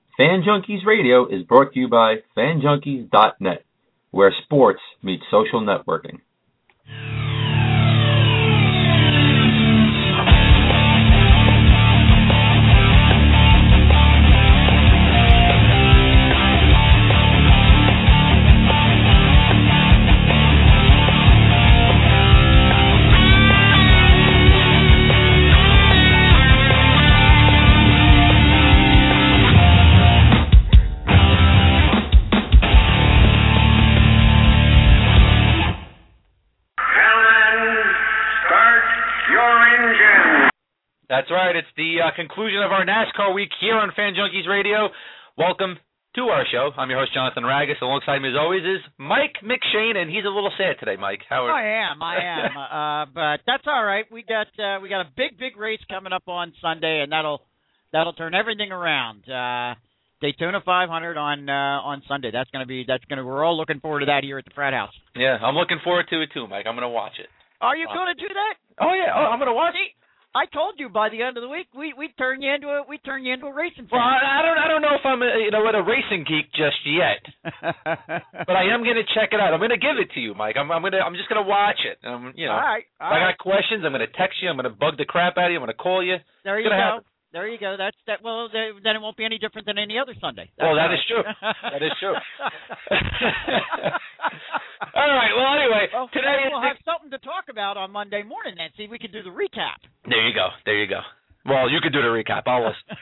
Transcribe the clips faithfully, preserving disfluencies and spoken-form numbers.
Fan Junkies Radio is brought to you by fan junkies dot net, where sports meets social networking. That's right. It's the uh, conclusion of our NASCAR week here on Fan Junkies Radio. Welcome to our show. I'm your host, Jonathan Ragus. Alongside me, as always, is Mike McShane, and he's a little sad today, Mike. How are I am. I am. uh, but that's all right. We got uh, we got a big, big race coming up on Sunday, and that'll that'll turn everything around. Uh, Daytona five hundred on uh, on Sunday. That's gonna be that's gonna. We're all looking forward to that here at the Frat House. Yeah, I'm looking forward to it too, Mike. I'm gonna watch it. Are you uh, going to do that? Oh yeah. Oh, I'm gonna watch it. I told you by the end of the week we we turn you into a we turn you into a racing fan. Well, I, I don't I don't know if I'm a, you know a racing geek just yet, but I am gonna check it out. I'm gonna give it to you, Mike. I'm I'm gonna I'm just gonna watch it. Um, you know, all right. All if I right. got questions, I'm gonna text you. I'm gonna bug the crap out of you. I'm gonna call you. There you go. Happen. There you go. That's that. Well, then it won't be any different than any other Sunday. That's well, that right. is true. That is true. All right. Well, anyway, well, today we'll is have something to talk about on Monday morning. Then see if we can do the recap. There you go. There you go. Well, you could do the recap. I'll listen.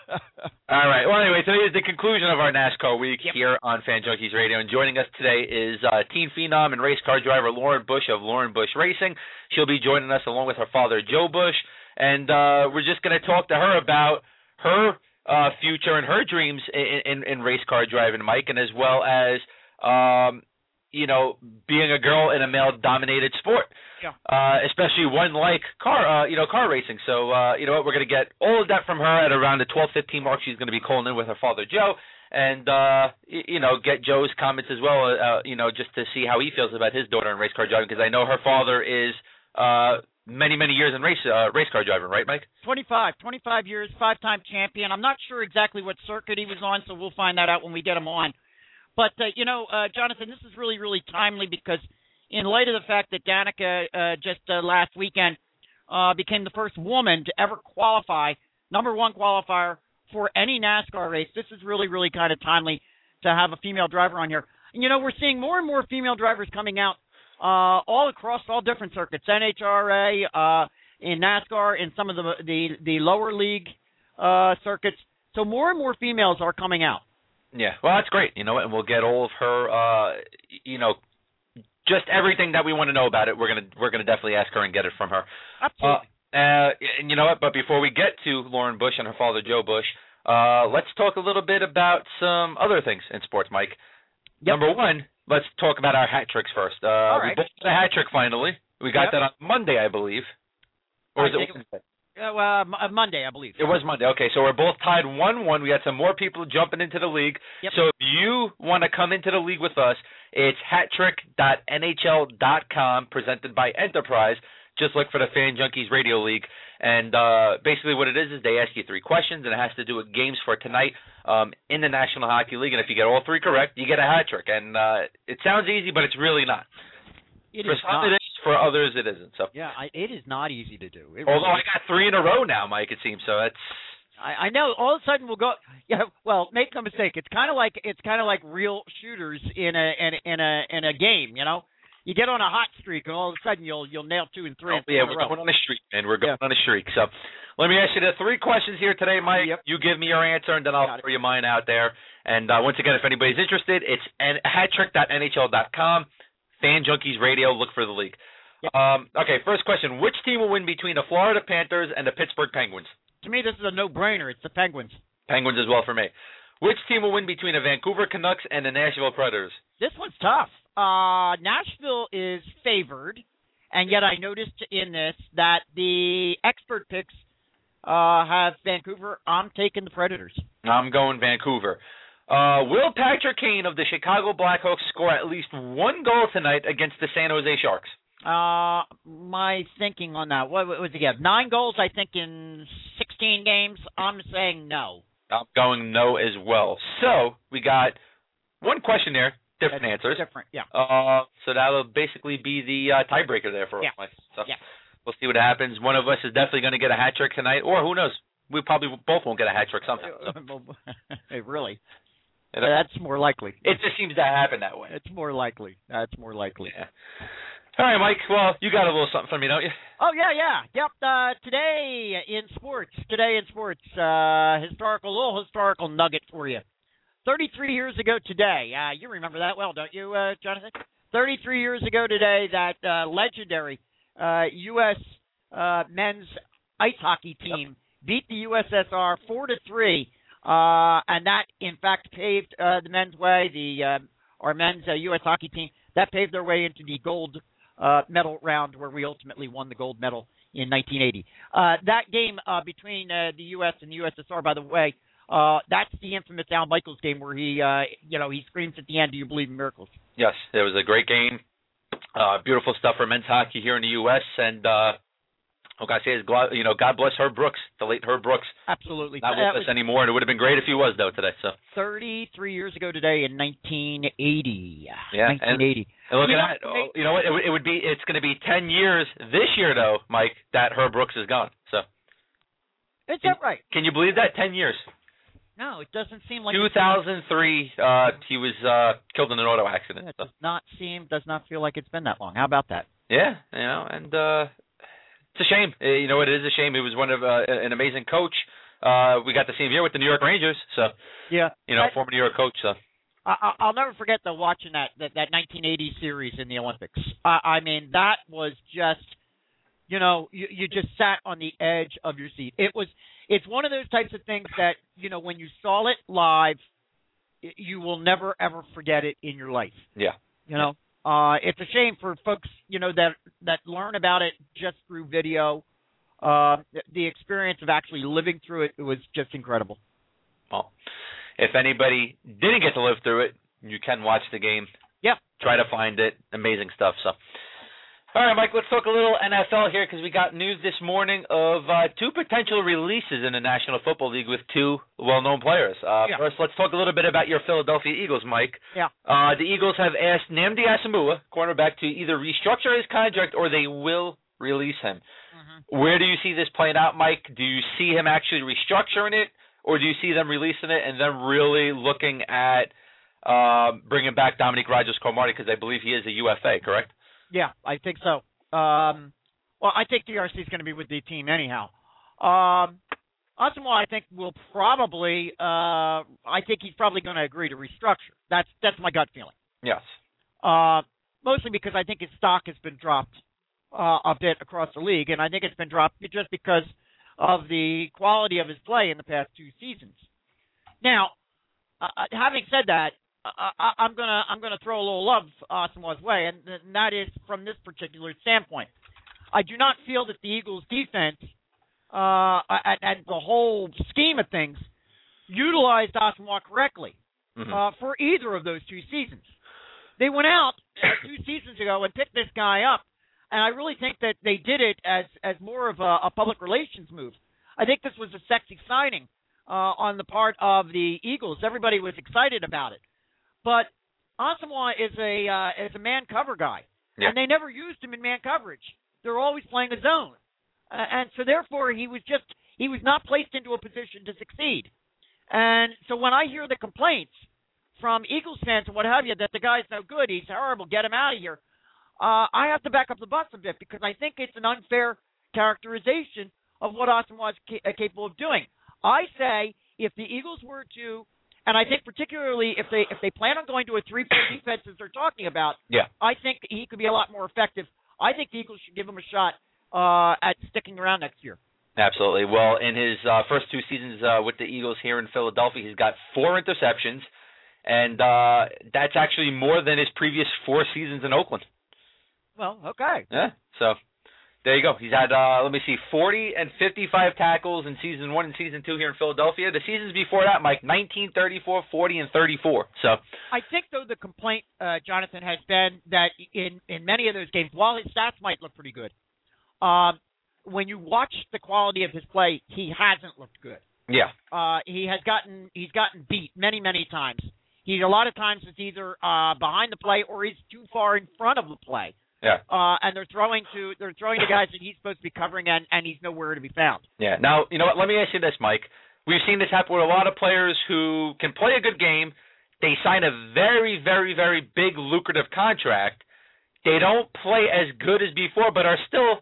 All right. Well, anyway, today is the conclusion of our NASCAR week yep. here on Fan Junkies Radio, and joining us today is uh, teen phenom and race car driver Lauren Bush of Lauren Bush Racing. She'll be joining us along with her father, Joe Bush, and uh, we're just going to talk to her about her uh, future and her dreams in, in, in race car driving, Mike, and as well as um, you know, being a girl in a male-dominated sport, yeah. uh, especially one like car, uh, you know, car racing. So, uh, you know what, we're going to get all of that from her at around the twelve fifteen mark. She's going to be calling in with her father, Joe, and, uh, you know, get Joe's comments as well, uh, you know, just to see how he feels about his daughter in race car driving, because I know her father is uh, many, many years in race uh, race car driving, right, Mike? twenty-five, twenty-five years, five-time champion. I'm not sure exactly what circuit he was on, so we'll find that out when we get him on. But, uh, you know, uh, Jonathan, this is really, really timely because in light of the fact that Danica uh, just uh, last weekend uh, became the first woman to ever qualify, number one qualifier for any NASCAR race, this is really, really kind of timely to have a female driver on here. And, you know, we're seeing more and more female drivers coming out uh, all across all different circuits, N H R A, uh, in NASCAR, in some of the the, the lower league uh, circuits. So more and more females are coming out. Yeah, well, that's great, you know, and we'll get all of her, uh, you know, just everything that we want to know about it. We're gonna we're gonna definitely ask her and get it from her. Absolutely. Uh, uh, and you know what? But before we get to Lauren Bush and her father Joe Bush, uh, let's talk a little bit about some other things in sports, Mike. Yep. Number one, let's talk about our hat tricks first. Uh, all right. We both had a hat trick finally. We got yep. that on Monday, I believe. Or was it Wednesday? Uh, well, uh, Monday, I believe. It was Monday. Okay, so we're both tied one one. We had some more people jumping into the league. Yep. So if you want to come into the league with us, it's hat trick dot N H L dot com, presented by Enterprise. Just look for the Fan Junkies Radio League. And uh, basically what it is is they ask you three questions, and it has to do with games for tonight um, in the National Hockey League. And if you get all three correct, you get a hat trick. And uh, it sounds easy, but it's really not. It for is some not. it is, for others it isn't. So yeah, I, it is not easy to do. It although really I got three in a row now, Mike, it seems. So that's. I, I know. All of a sudden we'll go. Yeah. Well, make no mistake. It's kind of like it's kind of like real shooters in a in a in a in a game. You know, you get on a hot streak, and all of a sudden you'll you'll nail two and three. Oh, yeah, we're going on a streak, man. We're going yeah. on a streak. So let me ask you the three questions here today, Mike. Yep. You give me your answer, and then I'll throw you mine out there. And uh, once again, if anybody's interested, it's hat trick dot N H L dot com. Fan Junkies Radio, look for the league. Yep. Um, okay, first question. Which team will win between the Florida Panthers and the Pittsburgh Penguins? To me, this is a no-brainer. It's the Penguins. Penguins as well for me. Which team will win between the Vancouver Canucks and the Nashville Predators? This one's tough. Uh, Nashville is favored, and yet I noticed in this that the expert picks uh, have Vancouver. I'm taking the Predators. I'm going Vancouver. Uh, will Patrick Kane of the Chicago Blackhawks score at least one goal tonight against the San Jose Sharks? Uh, my thinking on that, what, what was he get? Nine goals, I think, in sixteen games. I'm saying no. I'm going no as well. So we got one question there, different That's answers. Different, yeah. Uh, so that'll basically be the uh, tiebreaker there for yeah. us, Mike. So yeah. we'll see what happens. One of us is definitely going to get a hat trick tonight, or who knows? We probably both won't get a hat trick somehow. So. Really? It, That's more likely. It just seems to happen that way. It's more likely. That's more likely. Yeah. All right, Mike. Well, you got a little something for me, don't you? Oh, yeah, yeah. Yep. Uh, today in sports, today in sports, uh, historical, little historical nugget for you. thirty-three years ago today, uh, you remember that well, don't you, uh, Jonathan? thirty-three years ago today, that uh, legendary uh, U S uh, men's ice hockey team yep. beat the U S S R four to three, uh, and that, in fact, paved uh, the men's way, the uh, our men's uh, U S hockey team, that paved their way into the gold Uh, medal round where we ultimately won the gold medal in nineteen eighty. Uh, that game uh, between uh, the U S and the U S S R, by the way, uh, that's the infamous Al Michaels game where he, uh, you know, he screams at the end, "Do you believe in miracles?" Yes, it was a great game. Uh, beautiful stuff for men's hockey here in the U S And uh, what I say is, you know, God bless Herb Brooks, the late Herb Brooks. Absolutely. Not with us anymore, and it would have been great if he was, though, today. So thirty-three years ago today in nineteen eighty. Yeah, nineteen eighty. And, and look you at know, that. Oh, you know what? It, it would be. It's going to be ten years this year, though, Mike, that Herb Brooks is gone. So. Is that right? Can you believe that? Ten years. No, it doesn't seem like. two thousand three. Uh, he was uh, killed in an auto accident. It so. does not seem. Does not feel like it's been that long. How about that? Yeah, you know, and. Uh, It's a shame. You know, it is a shame. He was one of uh, an amazing coach. Uh, we got to see him here with the New York Rangers. So, yeah, you know, I, former New York coach. So, I, I'll never forget the watching that, that that nineteen eighty series in the Olympics. I, I mean, that was just, you know, you, you just sat on the edge of your seat. It was. It's one of those types of things that, you know, when you saw it live, you will never ever forget it in your life. Yeah. You know. Uh, it's a shame for folks, you know, that that learn about it just through video. Uh, the experience of actually living through it, it was just incredible. Well, if anybody didn't get to live through it, you can watch the game. Yeah. Try to find it. Amazing stuff. So, all right, Mike, let's talk a little N F L here because we got news this morning of uh, two potential releases in the National Football League with two well-known players. Uh, yeah. First, let's talk a little bit about your Philadelphia Eagles, Mike. Yeah. Uh, the Eagles have asked Nnamdi Asomugha, cornerback, to either restructure his contract or they will release him. Mm-hmm. Where do you see this playing out, Mike? Do you see him actually restructuring it, or do you see them releasing it and then really looking at uh, bringing back Dominique Rodgers-Cromartie because I believe he is a U F A, correct? Yeah, I think so. Um, well, I think D R C is going to be with the team anyhow. Um, Asomugha, I think, will probably. Uh, I think he's probably going to agree to restructure. That's that's my gut feeling. Yes. Uh, mostly because I think his stock has been dropped uh, a bit across the league, and I think it's been dropped just because of the quality of his play in the past two seasons. Now, uh, having said that, I, I'm gonna I'm gonna throw a little love Asomugha's way, and, and that is from this particular standpoint. I do not feel that the Eagles' defense uh, and, and the whole scheme of things utilized Asomugha correctly mm-hmm. uh, for either of those two seasons. They went out uh, two seasons ago and picked this guy up, and I really think that they did it as as more of a, a public relations move. I think this was a sexy signing uh, on the part of the Eagles. Everybody was excited about it. But Asomugha is a uh, is a man cover guy, yeah. and they never used him in man coverage. They're always playing a zone, uh, and so therefore he was just he was not placed into a position to succeed. And so when I hear the complaints from Eagles fans and what have you that the guy's no good, he's horrible, get him out of here, uh, I have to back up the bus a bit because I think it's an unfair characterization of what Asomugha is ca- capable of doing. I say if the Eagles were to And I think particularly if they if they plan on going to a three four defense as they're talking about, yeah. I think he could be a lot more effective. I think the Eagles should give him a shot uh, at sticking around next year. Absolutely. Well, in his uh, first two seasons uh, with the Eagles here in Philadelphia, he's got four interceptions, and uh, that's actually more than his previous four seasons in Oakland. Well, okay. Yeah, so there you go. He's had, uh, let me see, forty and fifty-five tackles in season one and season two here in Philadelphia. The seasons before that, Mike, nineteen, thirty-four, forty, and thirty-four. So I think, though, the complaint, uh, Jonathan, has been that in, in many of those games, while his stats might look pretty good, um, when you watch the quality of his play, he hasn't looked good. Yeah. Uh, he has gotten he's gotten beat many many times. He a lot of times it's either uh, behind the play or he's too far in front of the play. Yeah. Uh, and they're throwing to they're throwing to guys that he's supposed to be covering, and, and he's nowhere to be found. Yeah. Now, you know what? Let me ask you this, Mike. We've seen this happen with a lot of players who can play a good game. They sign a very, very, very big, lucrative contract. They don't play as good as before, but are still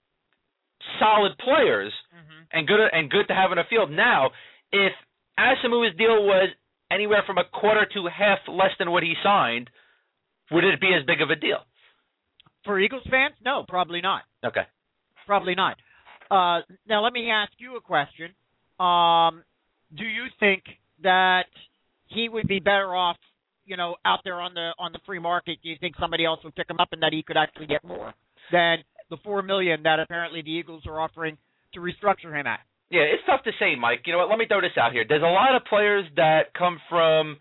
solid players mm-hmm. and good and good to have in the field. Now, if Asamoah's deal was anywhere from a quarter to half less than what he signed, would it be as big of a deal? For Eagles fans? No, probably not. Okay. Probably not. Uh, now, let me ask you a question. Um, do you think that he would be better off, you know, out there on the on the free market? Do you think somebody else would pick him up and that he could actually get more than the four million dollars that apparently the Eagles are offering to restructure him at? Yeah, it's tough to say, Mike. You know what? Let me throw this out here. There's a lot of players that come from,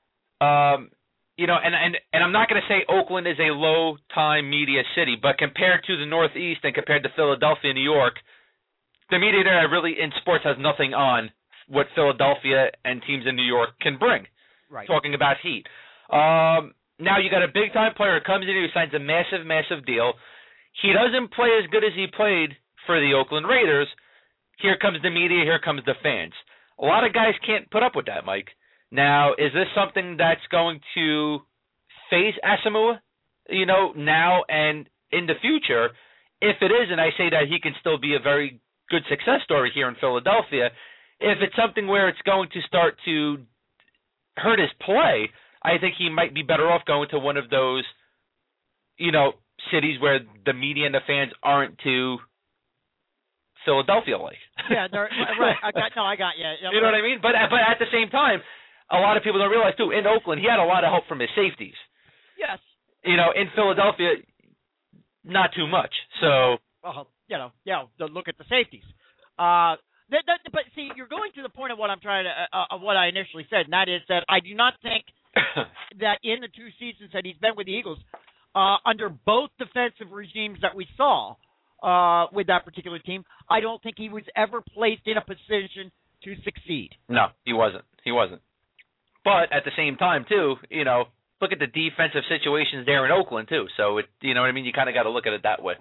um, you know, and, and, and I'm not going to say Oakland is a low-time media city, but compared to the Northeast and compared to Philadelphia, New York, the media there really in sports has nothing on what Philadelphia and teams in New York can bring. Right. Talking about heat. Um, now you got a big-time player who comes in who signs a massive, massive deal. He doesn't play as good as he played for the Oakland Raiders. Here comes the media, here comes the fans. A lot of guys can't put up with that, Mike. Now, is this something that's going to phase Asamoah, you know, now and in the future? If it is, and I say that he can still be a very good success story here in Philadelphia, if it's something where it's going to start to hurt his play, I think he might be better off going to one of those, you know, cities where the media and the fans aren't too Philadelphia-like. Yeah, right. I got, no, I got you. You know what I mean? But but at the same time, a lot of people don't realize, too, in Oakland, he had a lot of help from his safeties. Yes. You know, in Philadelphia, not too much. So, well, you know, yeah, look at the safeties. Uh, that, that, but see, you're going to the point of what I'm trying to, uh, of what I initially said, and that is that I do not think that in the two seasons that he's been with the Eagles, uh, under both defensive regimes that we saw uh, with that particular team, I don't think he was ever placed in a position to succeed. No, he wasn't. He wasn't. But at the same time, too, you know, look at the defensive situations there in Oakland, too. So, it, you know what I mean? You kind of got to look at it that way.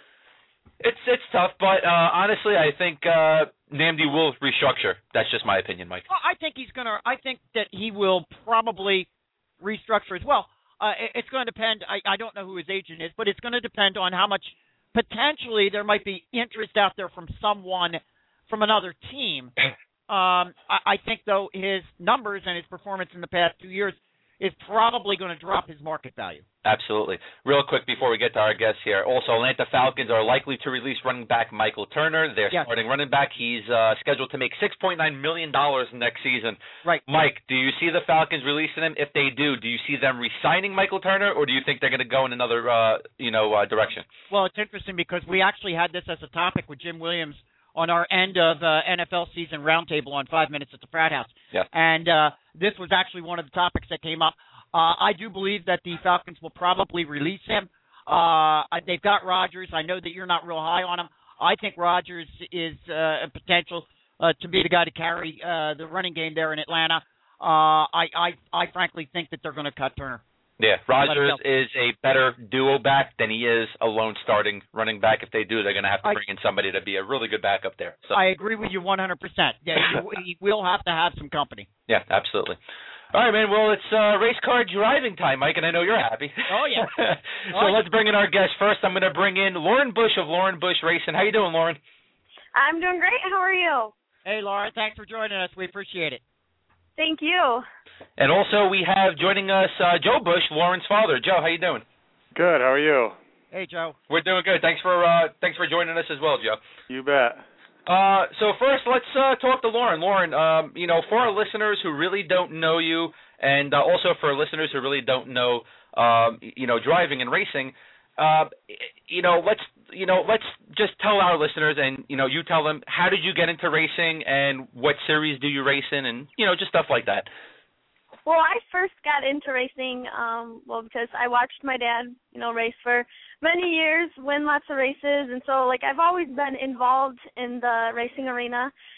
It's it's tough, but uh, honestly, I think uh, Namdi will restructure. That's just my opinion, Mike. Well, I think he's gonna. I think that he will probably restructure as well. Uh, it, it's going to depend. I, I don't know who his agent is, but it's going to depend on how much potentially there might be interest out there from someone from another team. Um, I, I think, though, his numbers and his performance in the past two years is probably going to drop his market value. Absolutely. Real quick before we get to our guests here, also Atlanta Falcons are likely to release running back Michael Turner. Their yes. starting running back. He's uh, scheduled to make six point nine million dollars next season. Right. Mike, do you see the Falcons releasing him? If they do, do you see them re-signing Michael Turner, or do you think they're going to go in another uh, you know uh, direction? Well, it's interesting because we actually had this as a topic with Jim Williams on our end of uh, N F L season roundtable on Five Minutes at the Frat House. Yeah. And uh, this was actually one of the topics that came up. Uh, I do believe that the Falcons will probably release him. Uh, they've got Rodgers. I know that you're not real high on him. I think Rodgers is uh, a potential uh, to be the guy to carry uh, the running game there in Atlanta. Uh, I, I, I frankly think that they're going to cut Turner. Yeah, Rodgers is a better duo back than he is a lone starting running back. If they do, they're going to have to bring I, in somebody to be a really good backup there. So. I agree with you one hundred percent. Yeah, he, he will have to have some company. Yeah, absolutely. All right, man. Well, it's uh, race car driving time, Mike, and I know you're happy. Oh, yeah. so oh, let's bring in our guest first. I'm going to bring in Lauren Bush of Lauren Bush Racing. How you doing, Lauren? I'm doing great. How are you? Hey, Lauren. Thanks for joining us. We appreciate it. Thank you. And also we have joining us uh, Joe Bush, Lauren's father. Joe, how you doing? Good. How are you? Hey, Joe. We're doing good. Thanks for uh, thanks for joining us as well, Joe. You bet. Uh, so first, let's uh, talk to Lauren. Lauren, um, you know, for our listeners who really don't know you, and uh, also for listeners who really don't know, um, you know, driving and racing, uh, you know, let's you know, let's just tell our listeners, and you know, you tell them, how did you get into racing, and what series do you race in, and you know, just stuff like that. Well, I first got into racing, um, well, because I watched my dad, you know, race for many years, win lots of races, and so, like, I've always been involved in the racing arena,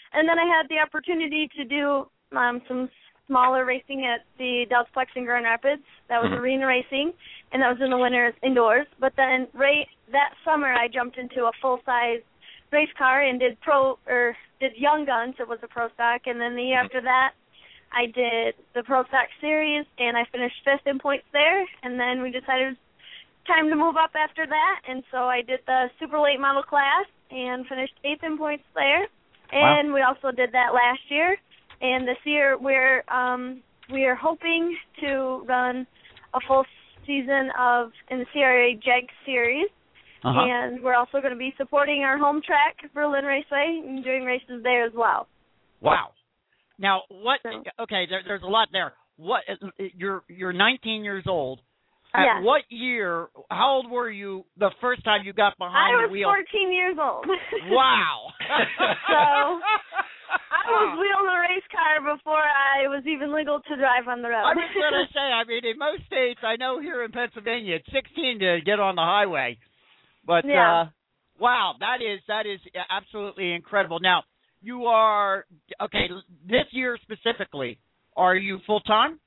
And then I had the opportunity to do um, some smaller racing at the Deltaplex in Grand Rapids. That was mm-hmm. arena racing, and that was in the winter indoors. But then right that summer, I jumped into a full-size race car and did pro or did Young Guns. It was a pro stock, and then the year after that, I did the pro stock series, and I finished fifth in points there. And then we decided time to move up after that, and so I did the super late model class and finished eighth in points there. And wow. we also did that last year. And this year we're um, we are hoping to run a full season of in the C R A JEG series. Uh-huh. And we're also going to be supporting our home track, Berlin Raceway, and doing races there as well. Wow. Now, what? Okay, there, there's a lot there. What? You're you're nineteen years old. At yes. what year? How old were you the first time you got behind I the wheel? I was fourteen years old. Wow. So I was wheeling a race car before I was even legal to drive on the road. I was going to say, I mean, in most states, I know here in Pennsylvania, it's sixteen to get on the highway. But yeah. uh, wow, that is that is absolutely incredible. Now, you are okay. This year specifically, are you full time?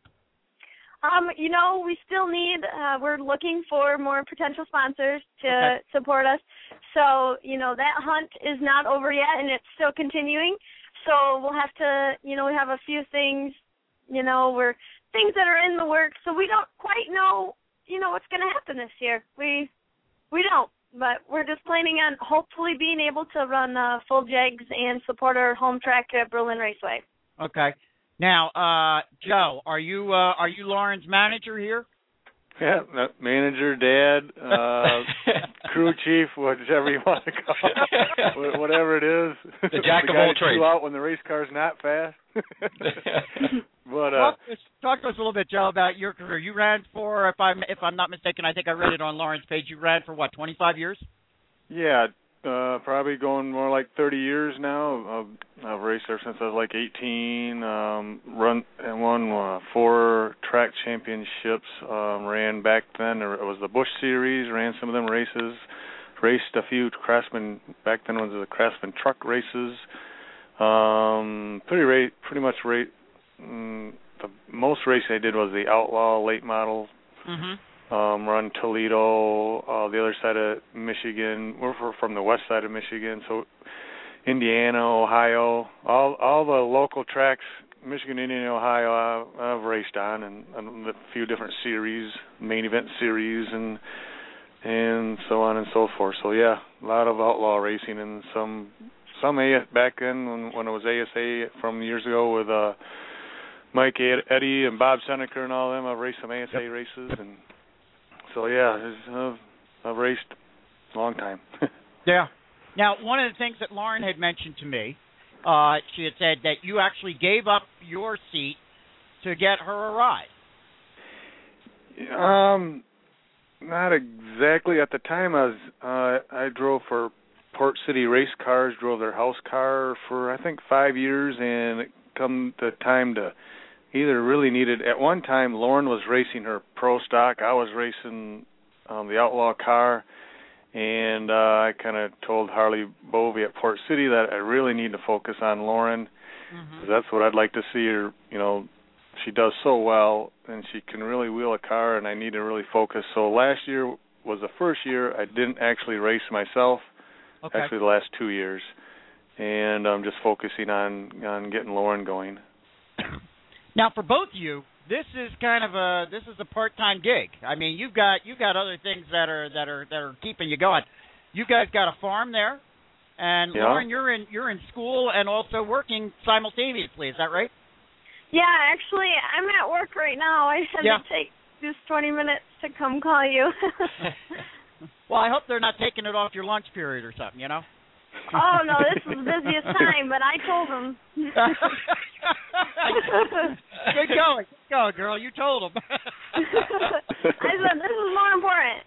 Um, you know, we still need. Uh, we're looking for more potential sponsors to okay. support us. So, you know, that hunt is not over yet, and it's still continuing. So we'll have to, you know, we have a few things, you know, we're things that are in the works. So we don't quite know, you know, what's going to happen this year. We. We don't, but we're just planning on hopefully being able to run uh, full jegs and support our home track at Berlin Raceway. Okay. Now, uh, Joe, are you uh, are you Lauren's manager here? Yeah, manager, dad, uh, crew chief, whichever you want to call it, whatever it is. The jack the of all trades. Out when the race car's not fast. But uh, talk, to us, talk to us a little bit, Joe, about your career. You ran for, if I'm if I'm not mistaken, I think I read it on Lauren's page. You ran for what, twenty-five years? Yeah, uh, probably going more like thirty years now. I've, I've raced there since I was like eighteen. Um, run and won uh, four track championships. Um, ran back then. It was the Busch Series. Ran some of them races. Raced a few Craftsman. Back then was the Craftsman truck races. Um, pretty ra- pretty much rate. Mm, the most race I did was the Outlaw late model. Mm-hmm. Um, run Toledo, uh, the other side of Michigan. We're from the west side of Michigan, so Indiana, Ohio, all all the local tracks, Michigan, Indiana, Ohio, I've, I've raced on, and, and a few different series, main event series, and and so on and so forth. So yeah, a lot of outlaw racing and some some A back then when when it was A S A from years ago with uh. Mike Eddy and Bob Seneca and all of them. I've raced some A S A yep. races, and so yeah, I've, I've raced a long time. Yeah. Now, one of the things that Lauren had mentioned to me, uh, she had said that you actually gave up your seat to get her a ride. Um, not exactly. At the time, I was uh, I drove for Port City Race Cars, drove their house car for I think five years, and it come the time to either really needed. At one time, Lauren was racing her pro stock. I was racing um, the Outlaw car, and uh, I kind of told Harley Bovey at Port City that I really need to focus on Lauren. Mm-hmm. That's what I'd like to see her. You know, she does so well, and she can really wheel a car, and I need to really focus. So last year was the first year I didn't actually race myself. Okay. Actually, the last two years, and I'm just focusing on on getting Lauren going. Now, for both of you, this is kind of a this is a part-time gig. I mean, you've got you've got other things that are that are that are keeping you going. You guys got a farm there, and yeah. Lauren, you're in you're in school and also working simultaneously. Is that right? Yeah, actually, I'm at work right now. I had yeah. to take just twenty minutes to come call you. Well, I hope they're not taking it off your lunch period or something, you know? Oh, no, this was the busiest time, but I told them. Good going. Good going, girl. You told them. I said, this is more important.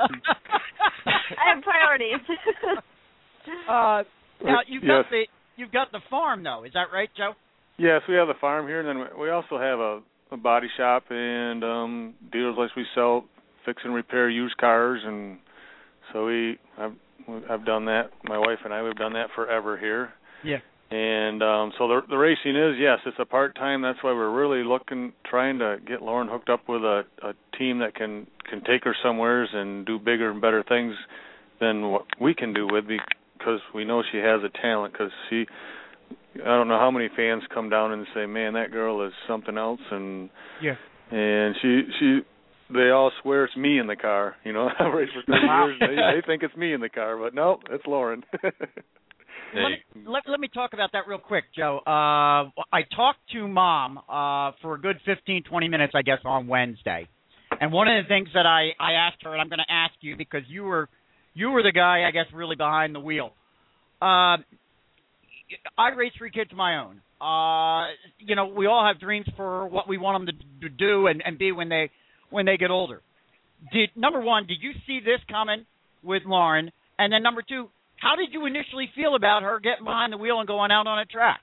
I have priorities. uh, now, you've yes. got, the, you've got the farm, though. Is that right, Joe? Yes, we have the farm here, and then we also have a, a body shop and um, dealers like we sell, fix and repair used cars, and so we I've, I've done that. My wife and I, we've done that forever here. Yeah. And um, so the, the racing is, yes, it's a part-time. That's why we're really looking, trying to get Lauren hooked up with a, a team that can, can take her somewheres and do bigger and better things than what we can do with, because we know she has a talent. Because she, I don't know how many fans come down and say, man, that girl is something else. And yeah. And she, she, they all swear it's me in the car. You know, I've raced for thirty years. They, they think it's me in the car, but no, it's Lauren. Let me, let, let me talk about that real quick, Joe. Uh, I talked to Mom uh, for a good fifteen, twenty minutes, I guess, on Wednesday. And one of the things that I, I asked her, and I'm going to ask you because you were you were the guy, I guess, really behind the wheel. Uh, I raised three kids of my own. Uh, you know, we all have dreams for what we want them to, to do and, and be when they when they get older. Did number one, did you see this coming with Lauren? And then number two, how did you initially feel about her getting behind the wheel and going out on a track?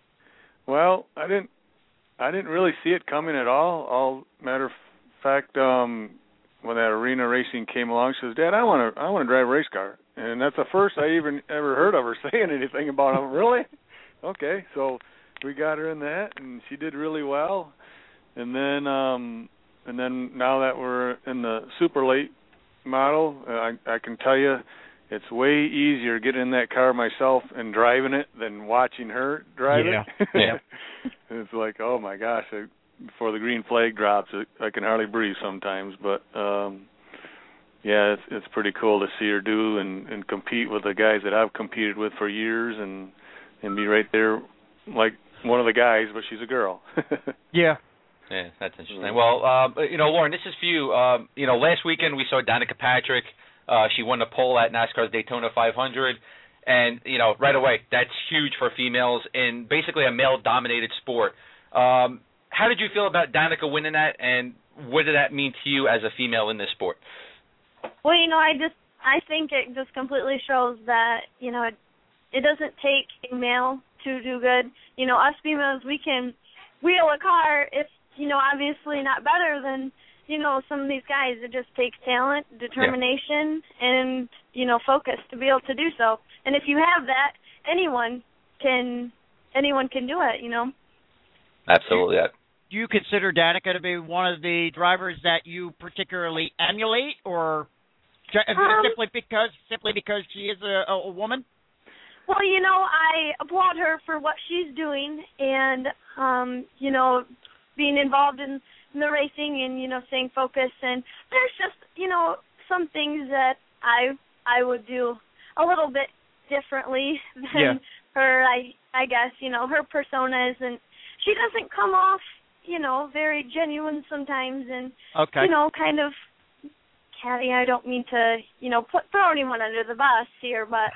Well, I didn't, I didn't really see it coming at all. All matter of fact, um, when that arena racing came along, she says, "Dad, I want to, I want to drive a race car," and that's the first I even ever heard of her saying anything about it. Really? Okay, so we got her in that, and she did really well. And then, um, and then now that we're in the super late model, uh, I, I can tell you, it's way easier getting in that car myself and driving it than watching her drive yeah. it. Yeah. It's like, oh my gosh, I, before the green flag drops, it, I can hardly breathe sometimes. But um, yeah, it's it's pretty cool to see her do and, and compete with the guys that I've competed with for years, and and be right there like one of the guys, but she's a girl. Yeah. Yeah, that's interesting. Well, uh, you know, Lauren, this is for you. Um, you know, last weekend we saw Danica Patrick. Uh, she won the pole at NASCAR's Daytona five hundred, and you know, right away, that's huge for females in basically a male-dominated sport. Um, how did you feel about Danica winning that, and what did that mean to you as a female in this sport? Well, you know, I just I think it just completely shows that you know it, it doesn't take a male to do good. You know, us females, we can wheel a car. It's you know obviously not better than. You know, some of these guys, it just takes talent, determination, yeah. and, you know, focus to be able to do so. And if you have that, anyone can anyone can do it, you know. Absolutely. Do you consider Danica to be one of the drivers that you particularly emulate, or um, simply because simply because she is a, a woman? Well, you know, I applaud her for what she's doing and, um, you know, being involved in the racing and, you know, staying focused. And there's just, you know, some things that I I would do a little bit differently than yeah. her, I I guess, you know, her persona isn't, she doesn't come off, you know, very genuine sometimes and, okay. you know, kind of catty. I don't mean to, you know, put, throw anyone under the bus here, but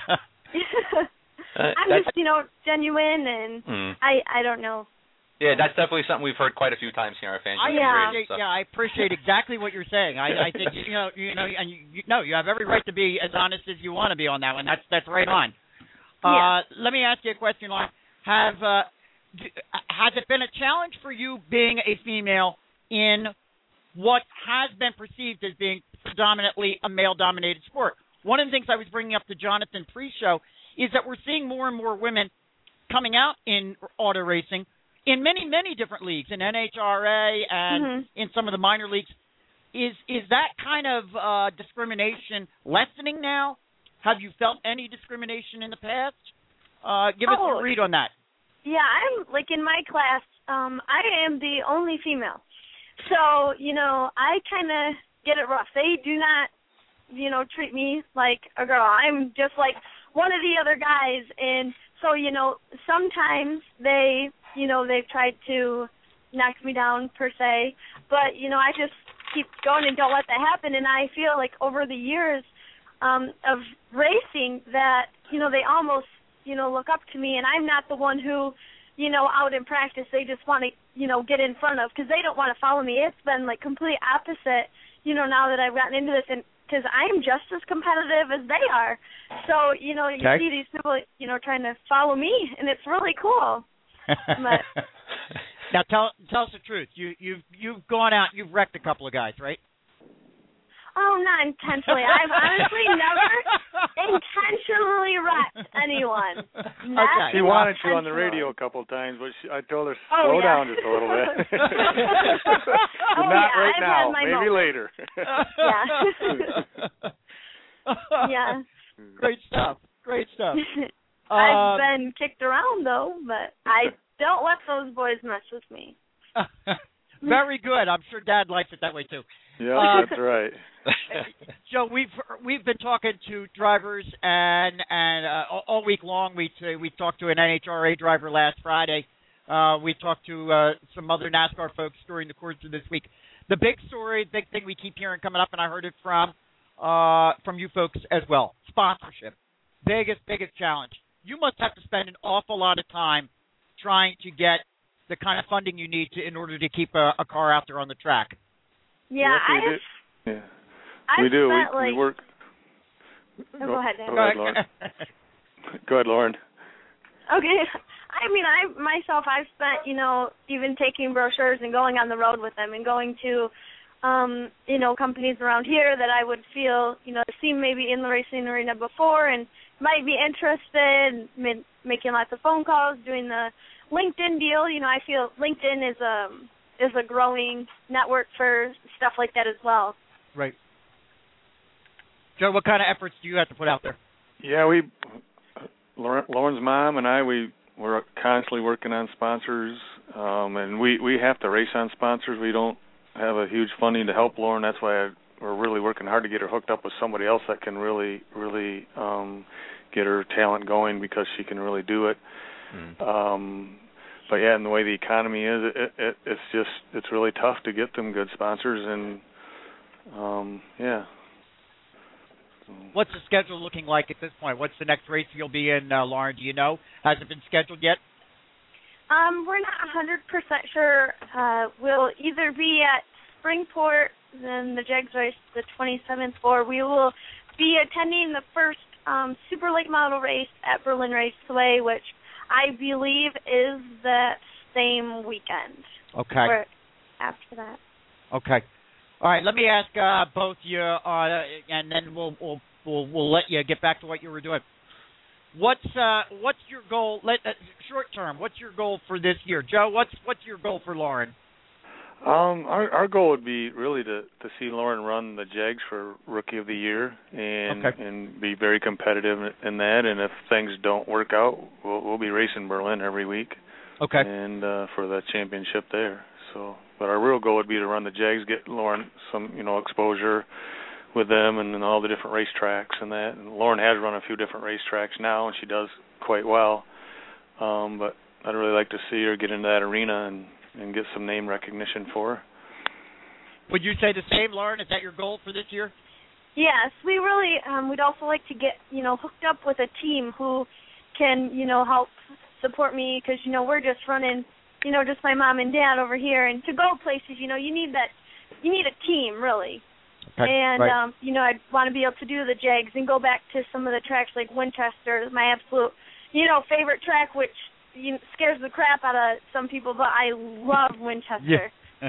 I'm just, you know, genuine and mm. I, I don't know. Yeah, that's definitely something we've heard quite a few times here on Fan I yeah. appreciate, yeah, I appreciate exactly what you're saying. I, I think you know, you know, and you, you no, you have every right to be as honest as you want to be on that one. That's that's right on. Yeah. Uh, let me ask you a question, Lauren. Have uh, has it been a challenge for you being a female in what has been perceived as being predominantly a male-dominated sport? One of the things I was bringing up to Jonathan pre-show is that we're seeing more and more women coming out in auto racing. In many, many different leagues, in N H R A and mm-hmm. in some of the minor leagues, is is that kind of uh, discrimination lessening now? Have you felt any discrimination in the past? Uh, give oh, us a read on that. Yeah, I'm, like, in my class, um, I am the only female. So, you know, I kind of get it rough. They do not, you know, treat me like a girl. I'm just like one of the other guys, and so, you know, sometimes they... You know, they've tried to knock me down, per se. But, you know, I just keep going and don't let that happen. And I feel like over the years um, of racing that, you know, they almost, you know, look up to me. And I'm not the one who, you know, out in practice they just want to, you know, get in front of because they don't want to follow me. It's been, like, complete opposite, you know, now that I've gotten into this. And because I'm just as competitive as they are. So, you know, you okay. see these people, you know, trying to follow me. And it's really cool. But, now tell tell us the truth. You you've you've gone out, you've wrecked a couple of guys, right? Oh, not intentionally. I've honestly never intentionally wrecked anyone. Not Okay. She wanted you on the radio a couple of times, but she, I told her Oh, slow yeah. down just a little bit. Oh, Not yeah, right I've now. had my Maybe moments. later. Yeah. Yeah. Great stuff. Great stuff. I've Um, been kicked around though, but I don't let those boys mess with me. Very good. I'm sure Dad likes it that way too. Yeah, Uh, that's right. Joe, we've we've been talking to drivers and and uh, all- all week long. We t- we talked to an N H R A driver last Friday. Uh, we talked to uh, some other NASCAR folks during the course of this week. The big story, big thing we keep hearing coming up, and I heard it from uh, from you folks as well. Sponsorship, biggest biggest challenge. You must have to spend an awful lot of time trying to get the kind of funding you need to in order to keep a, a car out there on the track. Yeah, Yes, we I've, do. Yeah. I've we do. spent we, like. we work. Oh, go ahead, Dan. Go ahead, Lauren. Go ahead, Lauren. Okay. I mean, I myself, I've spent, you know, even taking brochures and going on the road with them and going to, um, you know, companies around here that I would feel, you know, seen maybe in the racing arena before and might be interested, in making lots of phone calls, doing the LinkedIn deal. You know, I feel LinkedIn is a is a growing network for stuff like that as well. Right. Joe, what kind of efforts do you have to put out there? Yeah, we, Lauren, Lauren's mom and I, we we're constantly working on sponsors, um, and we we have to race on sponsors. We don't have a huge funding to help Lauren. That's why I, we're really working hard to get her hooked up with somebody else that can really really um, get her talent going because she can really do it. Mm. Um, but yeah, and the way the economy is, it, it, it's just it's really tough to get them good sponsors, and um, yeah. What's the schedule looking like at this point? What's the next race you'll be in, uh, Lauren? Do you know? Has it been scheduled yet? Um, we're not one hundred percent sure. Uh, we'll either be at Springport, then the Jags race the twenty-seventh, or we will be attending the first um, Super Late Model race at Berlin Raceway, which I believe is that same weekend. Okay. Or after that. Okay. All right. Let me ask uh, both you, uh, and then we'll, we'll we'll we'll let you get back to what you were doing. What's uh what's your goal? Let uh, short term. What's your goal for this year, Joe? What's what's your goal for Lauren? Um, our our goal would be really to, to see Lauren run the Jags for Rookie of the Year and Okay. and be very competitive in that. And if things don't work out, we'll we'll be racing Berlin every week. Okay. And uh, for the championship there. So, but our real goal would be to run the Jags, get Lauren some you know exposure with them and, and all the different racetracks and that. And Lauren has run a few different racetracks now, and she does quite well. Um, but I'd really like to see her get into that arena and, and get some name recognition for her. Would you say the same, Lauren? Is that your goal for this year? Yes, we really um, we'd also like to get you know hooked up with a team who can you know help support me because you know we're just running you know just my mom and dad over here, and to go places you know you need that you need a team really. Okay. And, right. um, you know, I'd want to be able to do the Jags and go back to some of the tracks like Winchester, my absolute, you know, favorite track, which you know, scares the crap out of some people, but I love Winchester. Yeah.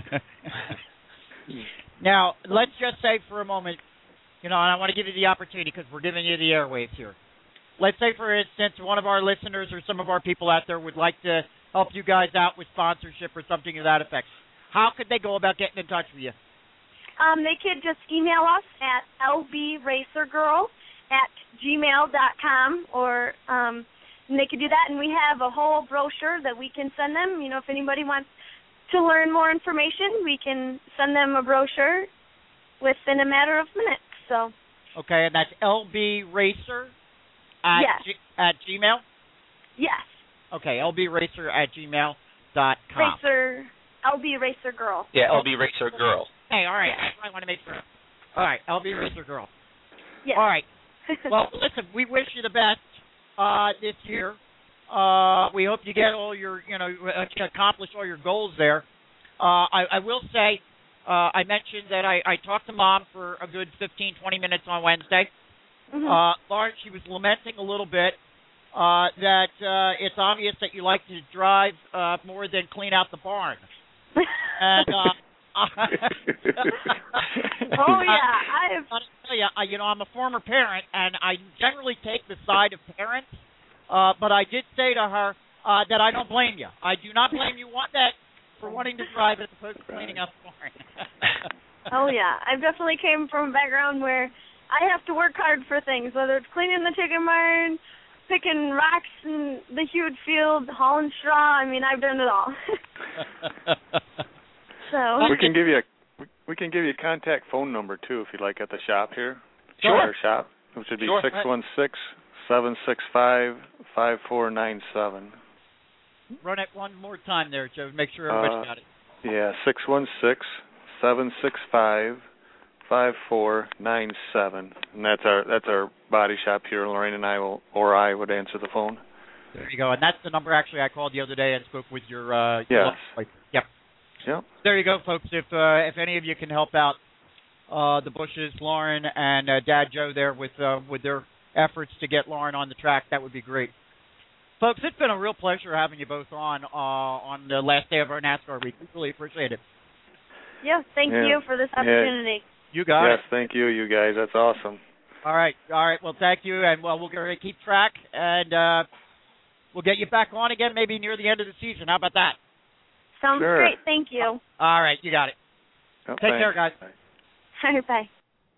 Now, let's just say for a moment, you know, and I want to give you the opportunity because we're giving you the airwaves here. Let's say, for instance, one of our listeners or some of our people out there would like to help you guys out with sponsorship or something to that effect. How could they go about getting in touch with you? Um, they could just email us at l b racer girl at gmail dot com, or um, and they could do that, and we have a whole brochure that we can send them. You know, if anybody wants to learn more information, we can send them a brochure within a matter of minutes. So. Okay, and that's L B Racer at yes. G- at Gmail? Yes. Okay, L B Racer at gmail dot com. Racer, L B Racer Girl. Yeah, L B Racer Girl. Hey, all right. I want to make sure. All right, L B Racer Girl. Yes. All right. Well, listen, we wish you the best uh, this year. Uh, we hope you get all your, you know, accomplish all your goals there. Uh, I, I will say, uh, I mentioned that I, I talked to Mom for a good fifteen, twenty minutes on Wednesday. Mm-hmm. Uh, Lauren, she was lamenting a little bit uh, that uh, it's obvious that you like to drive uh, more than clean out the barn. And uh, Oh yeah, I've. I tell you, I, you know, I'm a former parent, and I generally take the side of parents. Uh, but I did say to her uh, that I don't blame you. I do not blame you one bit for wanting to drive as opposed to cleaning up Lauren. Oh yeah, I've definitely came from a background where I have to work hard for things, whether it's cleaning the chicken barn, picking rocks in the huge field, hauling straw. I mean, I've done it all. So we can give you a we can give you a contact phone number too if you'd like at the shop here. Sure. Our shop, which would be Sure. six one six, seven six five, five four nine seven. Run it one more time there, Joe. Make sure everybody's Uh, got it. Yeah, six one six, seven six five, five four nine seven, and that's our that's our body shop here. Lorraine and I will, or I would answer the phone. There you go. And that's the number actually I called the other day and spoke with your. Uh, Yes. your wife. Yep. Yep. There you go, folks. If uh, if any of you can help out uh, the Bushes, Lauren and uh, Dad Joe there with uh, with their efforts to get Lauren on the track, that would be great. Folks, it's been a real pleasure having you both on uh, on the last day of our NASCAR week. We really appreciate it. yes, thank Yeah. you for this opportunity. You got Yes, it. thank you, you guys. That's awesome. All right, all right. Well, thank you, and well, we're going to keep track, and uh, we'll get you back on again maybe near the end of the season. How about that? Sounds Sure. great. Thank you. All right, you got it. Yep, Take thanks. care, guys. All right, bye.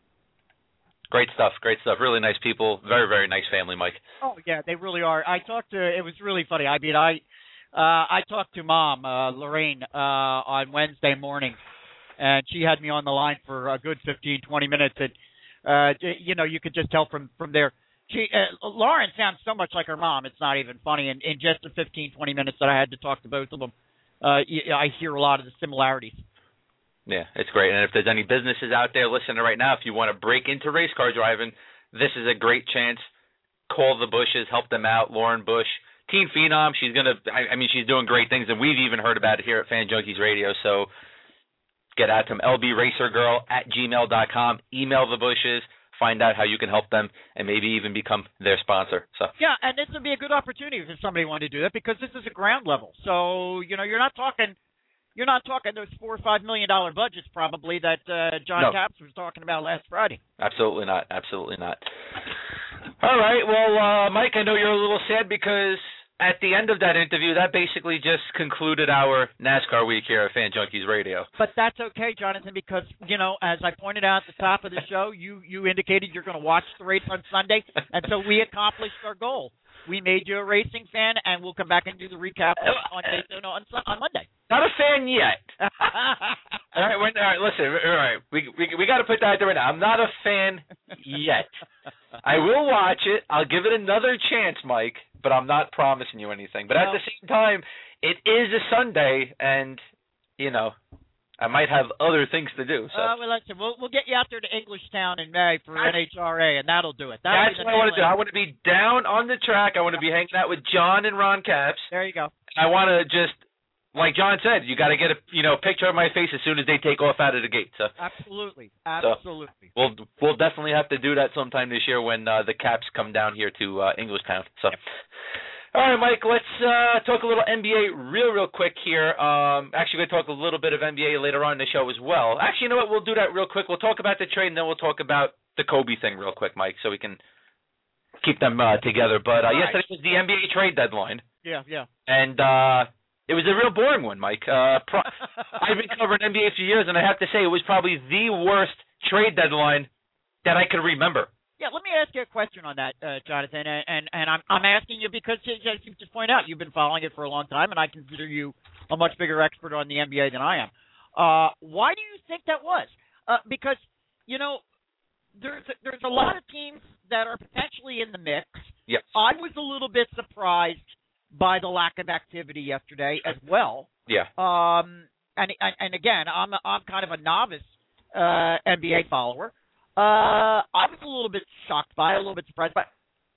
Great stuff. Great stuff. Really nice people. Very, very nice family, Mike. Oh yeah, they really are. I talked to. It was really funny. I mean, I uh, I talked to Mom uh, Lorraine uh, on Wednesday morning, and she had me on the line for a good fifteen, twenty minutes. And uh, you know, you could just tell from from there. She uh, Lauren sounds so much like her mom. It's not even funny. And in just the fifteen, twenty minutes that I had to talk to both of them, uh, I hear a lot of the similarities. Yeah, it's great. And if there's any businesses out there listening right now, if you want to break into race car driving, this is a great chance. Call the Bushes, help them out. Lauren Bush, Teen Phenom. She's gonna. I, I mean, she's doing great things, and we've even heard about it here at Fan Junkies Radio. So get at them, L B Racer Girl at gmail dot com. Email the Bushes. Find out how you can help them, and maybe even become their sponsor. So yeah, and this would be a good opportunity if somebody wanted to do that because this is a ground level. So you know, you're not talking. You're not talking those four or five million dollar budgets probably that uh, John No. Capps was talking about last Friday. Absolutely not. Absolutely not. All right. Well, uh, Mike, I know you're a little sad because at the end of that interview, that basically just concluded our NASCAR week here at Fan Junkies Radio. But that's okay, Jonathan, because you know, as I pointed out at the top of the show, you you indicated you're going to watch the race on Sunday, and so we accomplished our goal. We made you a racing fan, and we'll come back and do the recap on on, Daytona on, on Monday. Not a fan yet. all right, we're, all right. Listen, all right. We we we got to put that out there right now. I'm not a fan yet. I will watch it. I'll give it another chance, Mike. But I'm not promising you anything. But at No. the same time, it is a Sunday, and you know, I might have other things to do. So. Uh, well, listen, we'll we'll get you out there to Englishtown in May for That's- N H R A, and that'll do it. That'll That's be the what I want to do. nail I in. want to be down on the track. I want to be hanging out with John and Ron Capps. There you go. I want to just, like John said, you got to get a you know picture of my face as soon as they take off out of the gate. So Absolutely, absolutely. we'll we'll definitely have to do that sometime this year when uh, the Caps come down here to uh, Englishtown. So. Yep. All right, Mike, let's uh, talk a little N B A real, real quick here. Um, actually, we're going to talk a little bit of N B A later on in the show as well. Actually, you know what? We'll do that real quick. We'll talk about the trade, and then we'll talk about the Kobe thing real quick, Mike, so we can keep them uh, together. But uh, All right. yesterday was the N B A trade deadline, Yeah, yeah. and uh, it was a real boring one, Mike. Uh, pro- I've been covering N B A for years, and I have to say it was probably the worst trade deadline that I could remember. Yeah, let me ask you a question on that, uh, Jonathan, and, and and I'm I'm asking you because as you just point out, you've been following it for a long time, and I consider you a much bigger expert on the N B A than I am. Uh, why do you think that was? Uh, because you know, there's a, there's a lot of teams that are potentially in the mix. Yes. I was a little bit surprised by the lack of activity yesterday as well. Yeah. Um, and and, and again, I'm a, I'm kind of a novice uh, N B A follower. Uh, I was a little bit shocked by it, a little bit surprised by it.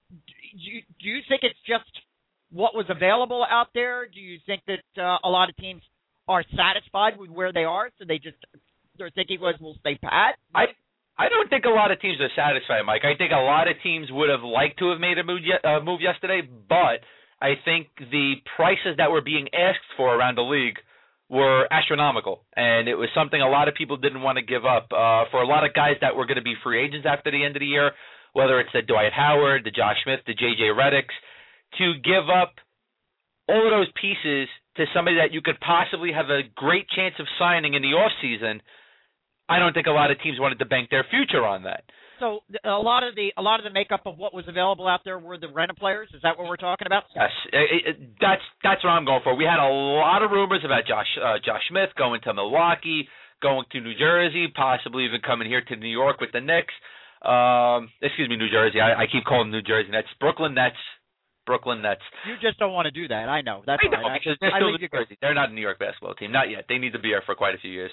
Do you, do you think it's just what was available out there? Do you think that uh, a lot of teams are satisfied with where they are, so they just their thinking was we'll stay pat? I I don't think a lot of teams are satisfied, Mike. I think a lot of teams would have liked to have made a move, ye- uh, move yesterday, but I think the prices that were being asked for around the league were astronomical, and it was something a lot of people didn't want to give up. Uh, for a lot of guys that were going to be free agents after the end of the year, whether it's the Dwight Howard, the Josh Smith, the J J Redicks, to give up all of those pieces to somebody that you could possibly have a great chance of signing in the off season, I don't think a lot of teams wanted to bank their future on that. So a lot of the a lot of the makeup of what was available out there were the rental players. Is that what we're talking about? Yes, it, it, that's that's what I'm going for. We had a lot of rumors about Josh uh, Josh Smith going to Milwaukee, going to New Jersey, possibly even coming here to New York with the Knicks. Um, excuse me, New Jersey. I, I keep calling New Jersey Nets. Brooklyn Nets. Brooklyn Nets. You just don't want to do that. I know. That's I know, right. because I, they're I still New Jersey. They're not a New York basketball team. Not yet. They need to be here for quite a few years.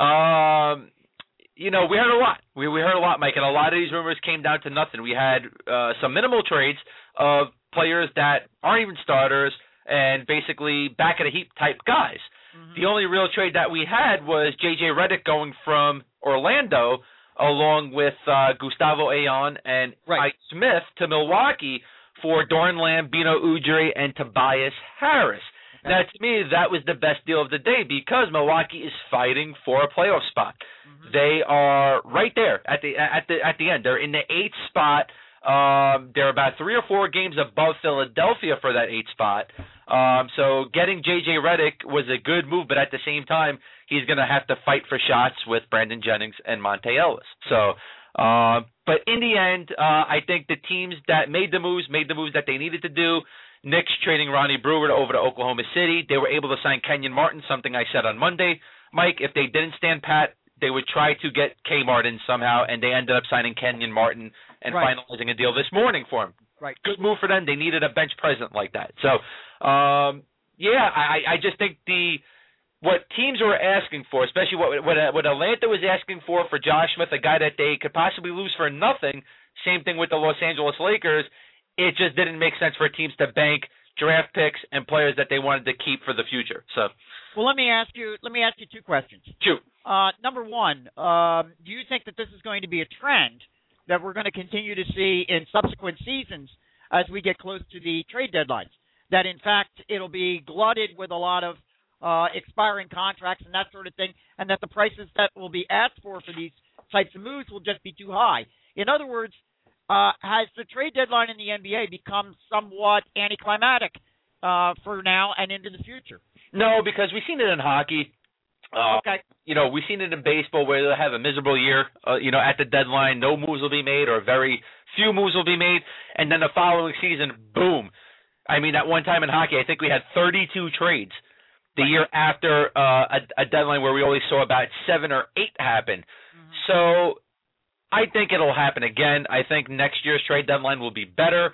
Um, you know, we heard a lot. We we heard a lot, Mike, and a lot of these rumors came down to nothing. We had uh, some minimal trades of players that aren't even starters and basically back of the heap type guys. Mm-hmm. The only real trade that we had was J J Redick going from Orlando along with uh, Gustavo Ayon and right. Ike Smith to Milwaukee for Doran Lamb, Bino Udrih, and Tobias Harris. Okay. Now, to me, that was the best deal of the day because Milwaukee is fighting for a playoff spot. Mm-hmm. They are right there at the at the at the end. They're in the eighth spot. Um, they're about three or four games above Philadelphia for that eighth spot. Um, so getting J J Redick was a good move, but at the same time, he's going to have to fight for shots with Brandon Jennings and Monte Ellis. So. Uh, but in the end, uh, I think the teams that made the moves made the moves that they needed to do. Knicks trading Ronnie Brewer over to Oklahoma City. They were able to sign Kenyon Martin, something I said on Monday. Mike, if they didn't stand pat, they would try to get Kmart in somehow, and they ended up signing Kenyon Martin and right. finalizing a deal this morning for him. Right. Good move for them. They needed a bench present like that. So, um, yeah, I, I just think the – what teams were asking for, especially what, what what Atlanta was asking for for Josh Smith, a guy that they could possibly lose for nothing, same thing with the Los Angeles Lakers, it just didn't make sense for teams to bank draft picks and players that they wanted to keep for the future. So, well, let me ask you let me ask you two questions. Shoot. Uh, number one, um, do you think that this is going to be a trend that we're going to continue to see in subsequent seasons as we get close to the trade deadlines? That, in fact, it'll be glutted with a lot of Uh, expiring contracts and that sort of thing, and that the prices that will be asked for for these types of moves will just be too high. In other words, uh, has the trade deadline in the N B A become somewhat anticlimactic uh, for now and into the future? No, because we've seen it in hockey. Uh, okay. You know, we've seen it in baseball where they'll have a miserable year, uh, you know, at the deadline. No moves will be made or very few moves will be made. And then the following season, boom. I mean, at one time in hockey, I think we had thirty-two trades. The year after uh, a, a deadline where we only saw about seven or eight happen. Mm-hmm. So I think it'll happen again. I think next year's trade deadline will be better.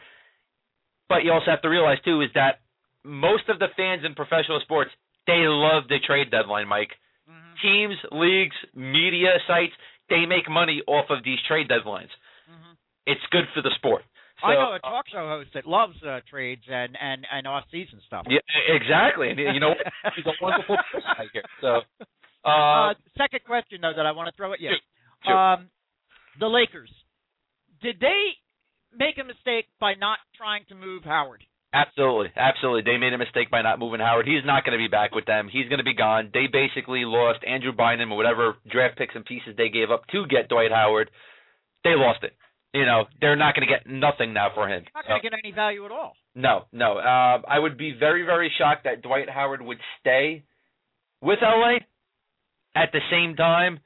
But you also have to realize, too, is that most of the fans in professional sports, they love the trade deadline, Mike. Mm-hmm. Teams, leagues, media sites, they make money off of these trade deadlines. Mm-hmm. It's good for the sport. So, I know a talk show host that loves uh, trades and, and, and off-season stuff. Yeah, exactly. And you know what? He's a wonderful person here. So, uh, uh, second question, though, that I want to throw at you. Sure. Um, the Lakers, did they make a mistake by not trying to move Howard? Absolutely. Absolutely. They made a mistake by not moving Howard. He's not going to be back with them. He's going to be gone. They basically lost Andrew Bynum or whatever draft picks and pieces they gave up to get Dwight Howard. They lost it. You know, they're not going to get nothing now for him. Not going to so, get any value at all. No, no. Uh, I would be very, very shocked that Dwight Howard would stay with L A. At the same time,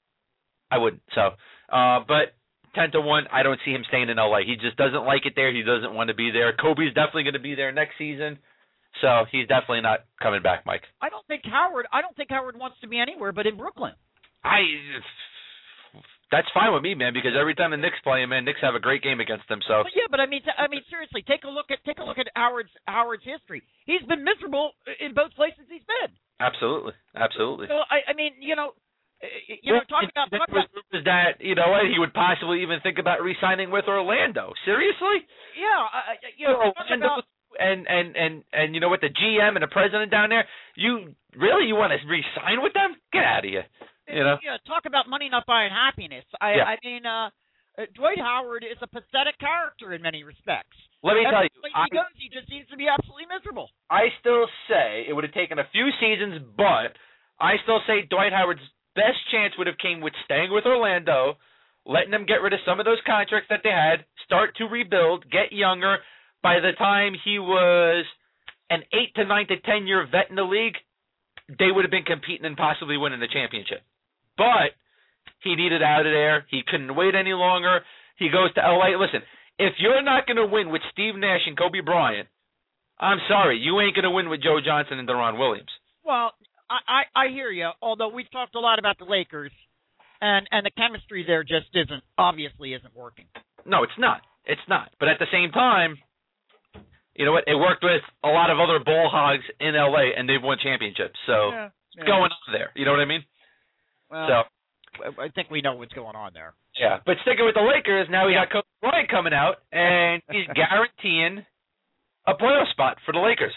I wouldn't. So, uh, but ten to one, I don't see him staying in L A. He just doesn't like it there. He doesn't want to be there. Kobe's definitely going to be there next season. So he's definitely not coming back, Mike. I don't think Howard. I don't think Howard wants to be anywhere but in Brooklyn. I. That's fine with me, man, because every time the Knicks play him, man, Knicks have a great game against them. So well, yeah, but I mean, I mean, seriously, take a look at take a look at Howard's Howard's history. He's been miserable in both places he's been. Absolutely, absolutely. So I, I mean, you know, you know, well, talk about talk was about that you know what he would possibly even think about re-signing with Orlando. Seriously? Yeah, uh, you know, talk about. And, and, and, and you know what, the G M and the president down there, you really you want to re-sign with them? Get out of here. You know? Yeah, talk about money not buying happiness. I, yeah. I mean, uh, Dwight Howard is a pathetic character in many respects. Let me Every tell you, place I, he goes, he just seems to be absolutely miserable. I still say it would have taken a few seasons, but I still say Dwight Howard's best chance would have came with staying with Orlando, letting them get rid of some of those contracts that they had, start to rebuild, get younger. By the time he was an eight to nine to ten year vet in the league, they would have been competing and possibly winning the championship. But he needed out of there. He couldn't wait any longer. He goes to L A. Listen, if you're not going to win with Steve Nash and Kobe Bryant, I'm sorry, you ain't going to win with Joe Johnson and Deron Williams. Well, I, I, I hear you, although we've talked a lot about the Lakers, and, and the chemistry there just isn't, obviously isn't working. No, it's not. It's not. But at the same time, you know what? It worked with a lot of other ball hogs in L A, and they've won championships. So yeah, yeah. it's going on there. You know what I mean? Well, so I think we know what's going on there. Yeah, but sticking with the Lakers, now we got Kobe Bryant coming out, and he's guaranteeing a playoff spot for the Lakers.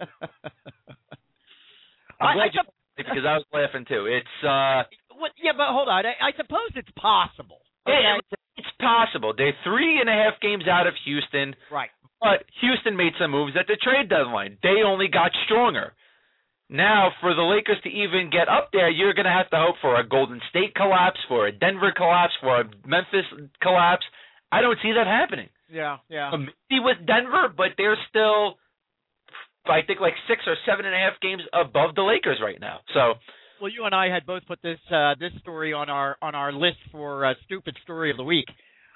I'm glad I, I you because I was laughing too. It's uh, what, yeah, but hold on. I, I suppose it's possible. Okay? it, it's possible. They're three and a half games out of Houston, right? But Houston made some moves at the trade deadline. They only got stronger. Now, for the Lakers to even get up there, you're going to have to hope for a Golden State collapse, for a Denver collapse, for a Memphis collapse. I don't see that happening. Yeah, yeah. Maybe with Denver, but they're still, I think, like six or seven and a half games above the Lakers right now. So, well, you and I had both put this uh, this story on our on our list for uh, stupid story of the week.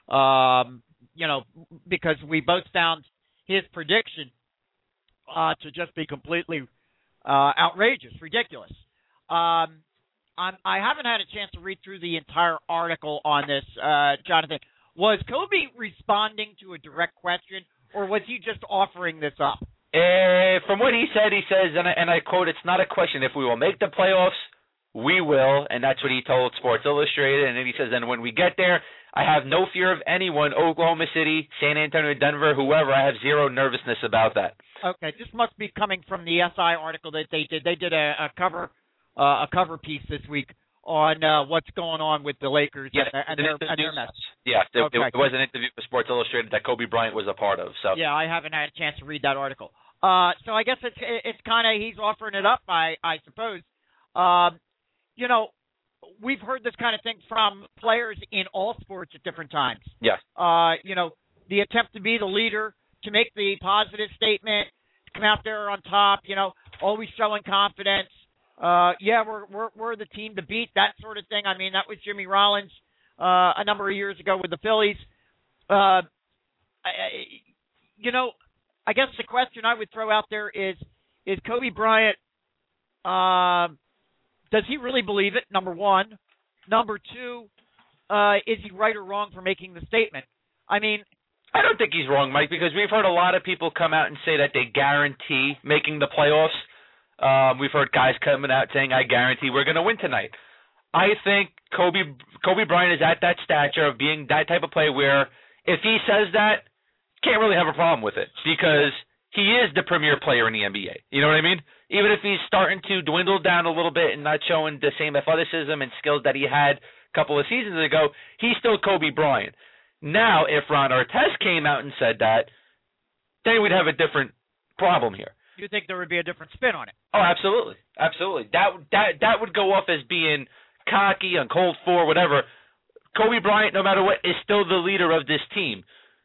Um, you know, because we both found his prediction uh, to just be completely Uh, outrageous, ridiculous. Um, I'm, I haven't had a chance to read through the entire article on this, uh, Jonathan. Was Kobe responding to a direct question, or was he just offering this up? Uh, from what he said, he says, and I, and I quote, "It's not a question. If we will make the playoffs, we will," and that's what he told Sports Illustrated. And then he says, "And when we get there, I have no fear of anyone, Oklahoma City, San Antonio, Denver, whoever. I have zero nervousness about that." Okay, this must be coming from the S I article that they did. They did a, a cover uh, a cover piece this week on uh, what's going on with the Lakers yes, and, and, their, and their mess. Yeah, there, okay. there was an interview with Sports Illustrated that Kobe Bryant was a part of. So yeah, I haven't had a chance to read that article. Uh, so I guess it's it's kind of he's offering it up, I I suppose. Um, you know, we've heard this kind of thing from players in all sports at different times. Yes. Uh, you know, the attempt to be the leader, to make the positive statement, to come out there on top, you know, always showing confidence. Uh, yeah, we're we're we're the team to beat, that sort of thing. I mean, that was Jimmy Rollins uh, a number of years ago with the Phillies. Uh, I, you know, I guess the question I would throw out there is: Is Kobe Bryant? Uh, does he really believe it? Number one. Number two, uh, is he right or wrong for making the statement? I mean. I don't think he's wrong, Mike, because we've heard a lot of people come out and say that they guarantee making the playoffs. Um, we've heard guys coming out saying, "I guarantee we're going to win tonight." I think Kobe Kobe Bryant is at that stature of being that type of player where if he says that, can't really have a problem with it because he is the premier player in the N B A. You know what I mean? Even if he's starting to dwindle down a little bit and not showing the same athleticism and skills that he had a couple of seasons ago, he's still Kobe Bryant. Now, if Ron Artest came out and said that, then we'd have a different problem here. You think there would be a different spin on it? Oh, absolutely, absolutely. That that that would go off as being cocky, uncalled for, whatever. Kobe Bryant, no matter what, is still the leader of this team.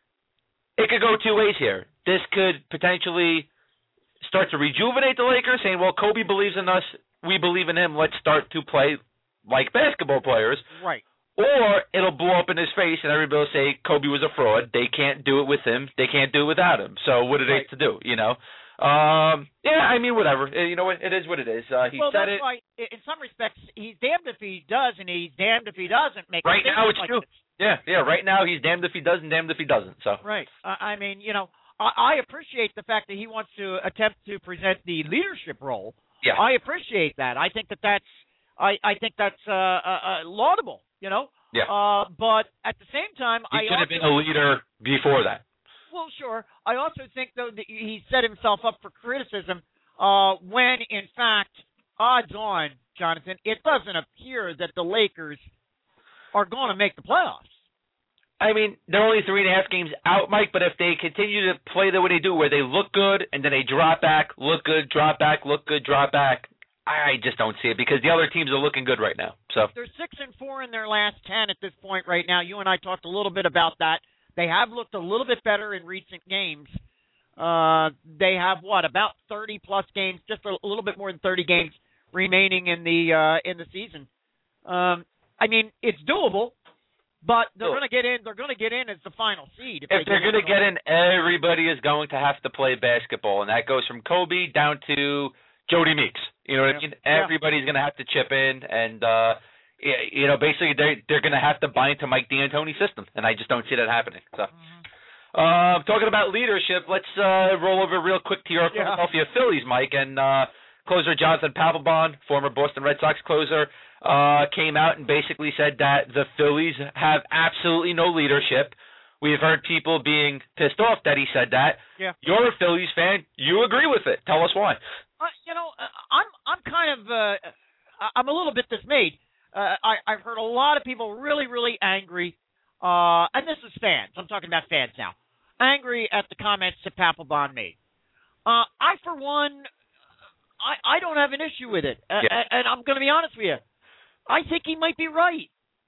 It could go two ways here. This could potentially start to rejuvenate the Lakers, saying, "Well, Kobe believes in us, we believe in him. Let's start to play like basketball players." Right. Or it'll blow up in his face and everybody will say Kobe was a fraud. They can't do it with him. They can't do it without him. So what are they right. to do, you know? Um, yeah, I mean, whatever. You know what? It is what it is. Uh, he well, said that's it. why, in some respects, he's damned if he does and he's damned if he doesn't make Right now it's like true. this. Yeah, yeah, right now he's damned if he does and damned if he doesn't. So Right. Uh, I mean, you know, I, I appreciate the fact that he wants to attempt to present the leadership role. Yeah. I appreciate that. I think that that's, I, I think that's uh, uh, uh, laudable, you know? Yeah. Uh, but at the same time, he I should also, have been a leader before that. Well, sure. I also think, though, that he set himself up for criticism uh, when, in fact, odds on, Jonathan, it doesn't appear that the Lakers are going to make the playoffs. I mean, they're only three and a half games out, Mike, but if they continue to play the way they do, where they look good and then they drop back, look good, drop back, look good, drop back, I just don't see it because the other teams are looking good right now. So they're six and four in their last ten at this point right now. You and I talked a little bit about that. They have looked a little bit better in recent games. Uh, they have what about thirty plus games, just a, a little bit more than thirty games remaining in the uh, in the season. Um, I mean, it's doable. But they're going to get in. They're going to get in as the final seed. If, if they they're going to get in, everybody is going to have to play basketball, and that goes from Kobe down to Jody Meeks. You know what yeah. I mean? Everybody's going to have to chip in, and uh, you know, basically they they're going to have to buy into Mike D'Antoni's system, and I just don't see that happening. So, mm-hmm. uh, talking about leadership, let's uh, roll over real quick to your yeah. Philadelphia Phillies, Mike, and uh, closer Jonathan Papelbon, former Boston Red Sox closer. Uh, came out and basically said that the Phillies have absolutely no leadership. We've heard people being pissed off that he said that. Yeah. You're a Phillies fan. You agree with it. Tell us why. Uh, you know, I'm I'm kind of uh, I'm a little bit dismayed. Uh, I I've heard a lot of people really really angry, uh, and this is fans. I'm talking about fans now. Angry at the comments that Papelbon made. Uh, I for one, I I don't have an issue with it, uh, yeah. and I'm going to be honest with you. I think he might be right.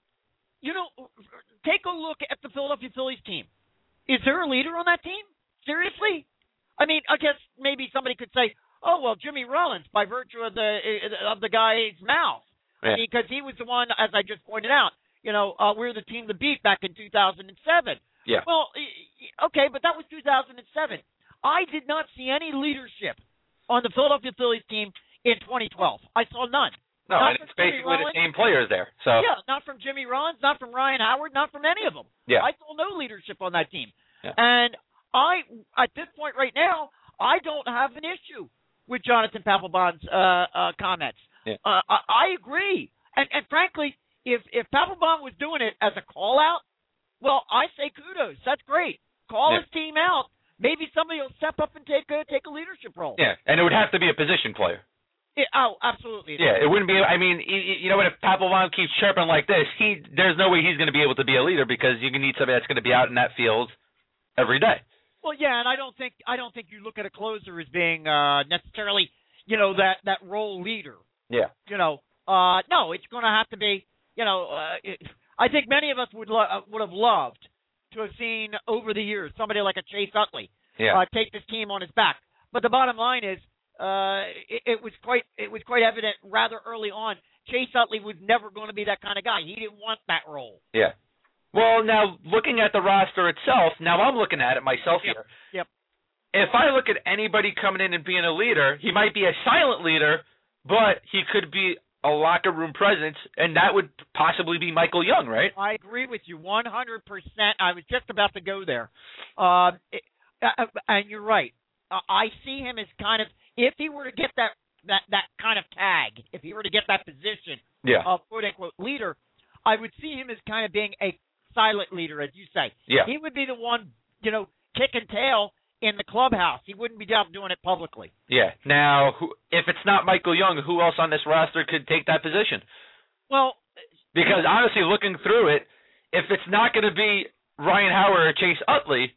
You know, take a look at the Philadelphia Phillies team. Is there a leader on that team? Seriously? I mean, I guess maybe somebody could say, "Oh, well, Jimmy Rollins, by virtue of the of the guy's mouth, yeah. because he was the one, as I just pointed out. You know, uh, we're the team to beat back in two thousand seven. Yeah. Well, okay, but that was two thousand seven. I did not see any leadership on the Philadelphia Phillies team in twenty twelve. I saw none. No, not and it's basically the same players there. So yeah, not from Jimmy Rollins, not from Ryan Howard, not from any of them. Yeah. I saw no leadership on that team. Yeah. And I, at this point right now, I don't have an issue with Jonathan Papelbon's uh, uh, comments. Yeah. Uh, I, I agree. And, and frankly, if if Papelbon was doing it as a call out, well, I say kudos. That's great. Call yeah. his team out. Maybe somebody will step up and take a take a leadership role. Yeah, and it would have to be a position player. It, oh, absolutely. Yeah, it wouldn't be. I mean, you know what? If Papelbon keeps chirping like this, he there's no way he's going to be able to be a leader because you need somebody that's going to be out in that field every day. Well, yeah, and I don't think I don't think you look at a closer as being uh, necessarily, you know, that, that role leader. Yeah. You know, uh, no, it's going to have to be. You know, uh, it, I think many of us would lo- uh, would have loved to have seen over the years somebody like a Chase Utley yeah. uh, take this team on his back. But the bottom line is. Uh, it, it was quite it was quite evident rather early on. Chase Utley was never going to be that kind of guy. He didn't want that role. Yeah. Well, now looking at the roster itself, now I'm looking at it myself yep. here. Yep. If I look at anybody coming in and being a leader, he might be a silent leader, but he could be a locker room presence, and that would possibly be Michael Young, right? I agree with you one hundred percent. I was just about to go there, uh, it, uh, and you're right. Uh, I see him as kind of. If he were to get that, that, that kind of tag, if he were to get that position yeah. of quote-unquote leader, I would see him as kind of being a silent leader, as you say. Yeah. He would be the one, you know, kicking tail in the clubhouse. He wouldn't be out doing it publicly. Yeah. Now, who, if it's not Michael Young, who else on this roster could take that position? Well, because honestly, looking through it, if it's not going to be Ryan Howard or Chase Utley,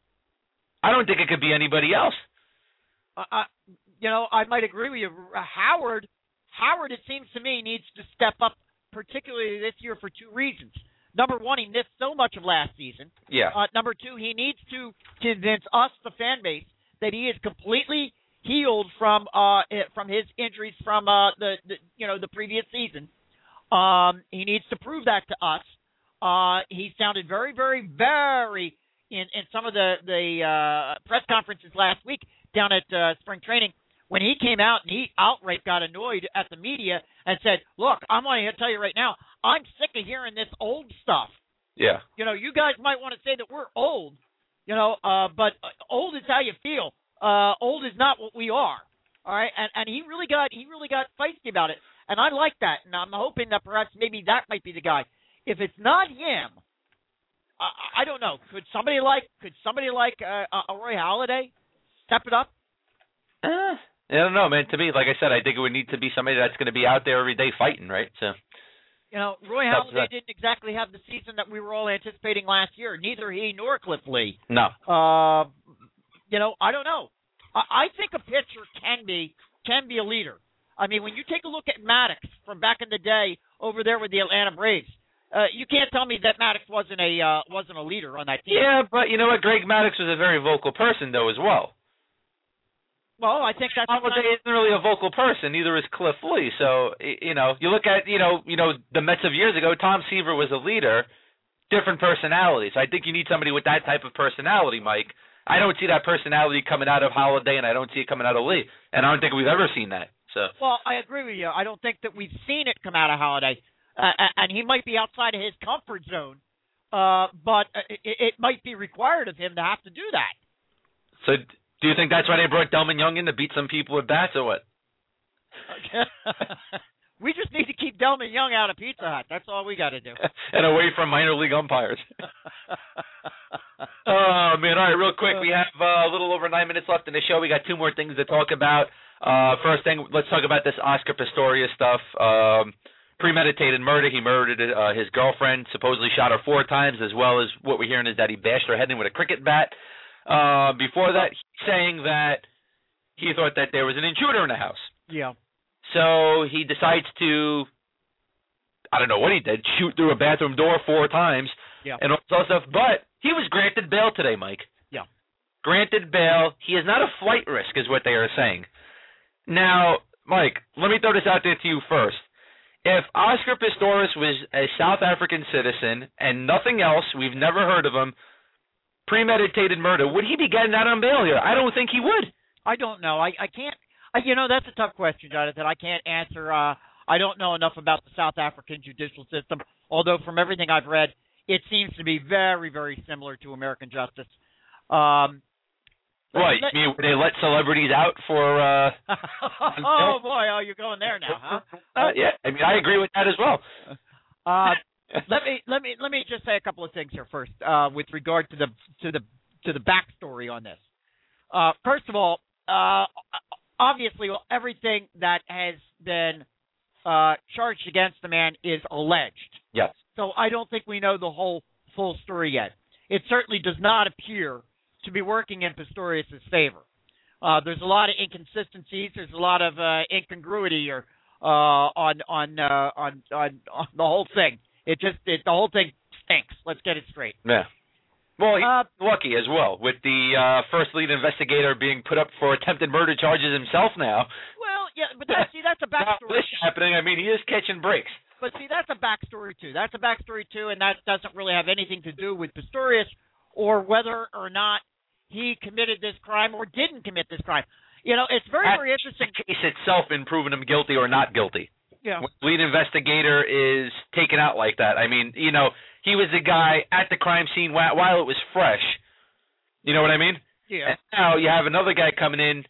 I don't think it could be anybody else. Uh, uh, you know, I might agree with you. Howard, Howard, it seems to me, needs to step up, particularly this year, for two reasons. Number one, he missed so much of last season. Yeah. Uh, number two, he needs to convince us, the fan base, that he is completely healed from uh from his injuries from uh the, the you know the previous season. Um, he needs to prove that to us. Uh, he sounded very, very, very in in some of the the uh, press conferences last week down at uh, spring training when he came out and he outright got annoyed at the media and said, "Look, I'm going to tell you right now, I'm sick of hearing this old stuff. Yeah. You know, you guys might want to say that we're old, you know, uh, but old is how you feel. Uh, old is not what we are. All right." And and he really got he really got feisty about it, and I like that. And I'm hoping that perhaps maybe that might be the guy. If it's not him, I, I don't know. Could somebody like could somebody like uh, a Roy Halladay step it up? Uh, I don't know, man. To me, like I said, I think it would need to be somebody that's going to be out there every day fighting, right? So. You know, Roy Halladay didn't exactly have the season that we were all anticipating last year. Neither he nor Cliff Lee. No. Uh, you know, I don't know. I, I think a pitcher can be can be a leader. I mean, when you take a look at Maddox from back in the day over there with the Atlanta Braves, uh, you can't tell me that Maddox wasn't a uh, wasn't a leader on that team. Yeah, but you know what? Greg Maddox was a very vocal person, though, as well. Well, I think that's Halladay isn't really a vocal person. Neither is Cliff Lee. So you know, you look at you know you know the Mets of years ago. Tom Seaver was a leader, different personalities. I think you need somebody with that type of personality, Mike. I don't see that personality coming out of Halladay, and I don't see it coming out of Lee. And I don't think we've ever seen that. So. Well, I agree with you. I don't think that we've seen it come out of Halladay, uh, and he might be outside of his comfort zone, uh, but it, it might be required of him to have to do that. So. Do you think that's why they brought Delman Young in to beat some people with bats, or what? We just need to keep Delman Young out of Pizza Hut. That's all we got to do. And away from minor league umpires. Oh, man. All right, real quick. We have uh, a little over nine minutes left in the show. We got two more things to talk about. Uh, first thing, let's talk about this Oscar Pistorius stuff. Um, premeditated murder. He murdered uh, his girlfriend, supposedly shot her four times, as well as what we're hearing is that he bashed her head in with a cricket bat. Uh, before that, he's saying that he thought that there was an intruder in the house. Yeah. So he decides to, I don't know what he did, shoot through a bathroom door four times yeah. and all that stuff. But he was granted bail today, Mike. Yeah. Granted bail. He is not a flight risk, is what they are saying. Now, Mike, let me throw this out there to you first. If Oscar Pistorius was a South African citizen and nothing else, we've never heard of him, premeditated murder, would he be getting out on bail here? I don't think he would. I don't know. I, I can't, I, you know, that's a tough question, Jonathan. I can't answer. Uh, I don't know enough about the South African judicial system, although from everything I've read, it seems to be very, very similar to American justice. Um, Right. let, you mean, they let celebrities out for... Uh, oh, boy. Oh, you're going there now, huh? Uh, yeah. I mean, I agree with that as well. Uh, let me let me let me just say a couple of things here first, uh, with regard to the to the to the backstory on this. Uh, first of all, uh, obviously, everything that has been uh, charged against the man is alleged. Yes. So I don't think we know the whole full story yet. It certainly does not appear to be working in Pistorius' favor. Uh, there's a lot of inconsistencies. There's a lot of uh, incongruity or uh, on on, uh, on on on the whole thing. It just it, the whole thing stinks. Let's get it straight. Yeah. Well, he's uh, lucky as well with the uh, first lead investigator being put up for attempted murder charges himself now. Well, yeah, but that, see, that's a backstory. This happening, I mean, he is catching breaks. But see, that's a backstory too. That's a backstory too, and that doesn't really have anything to do with Pistorius or whether or not he committed this crime or didn't commit this crime. You know, it's very, very interesting. The case itself in proving him guilty or not guilty. Yeah. When the lead investigator is taken out like that, I mean, you know, he was the guy at the crime scene while, while it was fresh. You know what I mean? Yeah. And now you have another guy coming in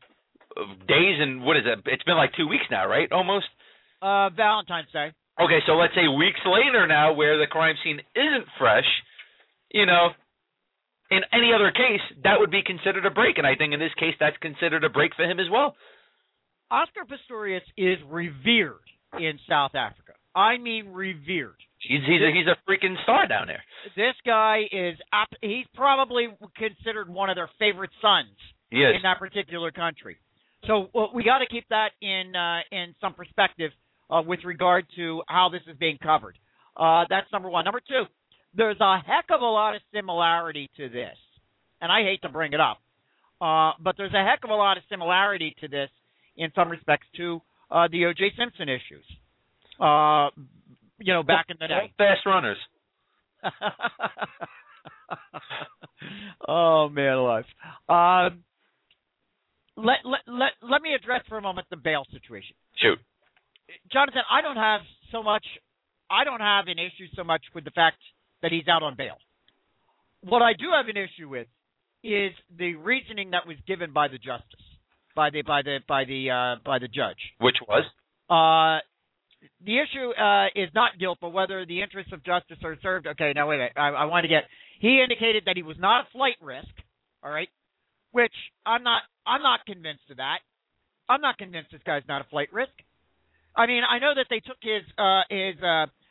days and, what is it? It's been like two weeks now, right? Almost? Uh, Valentine's Day. Okay, so let's say weeks later now where the crime scene isn't fresh, you know, in any other case, that would be considered a break. And I think in this case, that's considered a break for him as well. Oscar Pistorius is revered in South Africa. I mean revered. He's he's a, he's a freaking star down there. This guy is – he's probably considered one of their favorite sons Yes. in that particular country. So well, we got to keep that in uh, in some perspective uh, with regard to how this is being covered. Uh, that's number one. Number two, there's a heck of a lot of similarity to this, and I hate to bring it up, uh, but there's a heck of a lot of similarity to this in some respects to uh, the O J Simpson issues. Uh, you know, back in the day. Fast runners. Oh man, alive. Um, let let let let me address for a moment the bail situation. Shoot, Jonathan, I don't have so much. I don't have an issue so much with the fact that he's out on bail. What I do have an issue with is the reasoning that was given by the justice, by the by the by the uh, by the judge. Which was? Uh, the issue uh, is not guilt, but whether the interests of justice are served. Okay, now wait a minute. I, I want to get. He indicated that he was not a flight risk. All right, which I'm not. I'm not convinced of that. I'm not convinced this guy's not a flight risk. I mean, I know that they took his uh, his uh,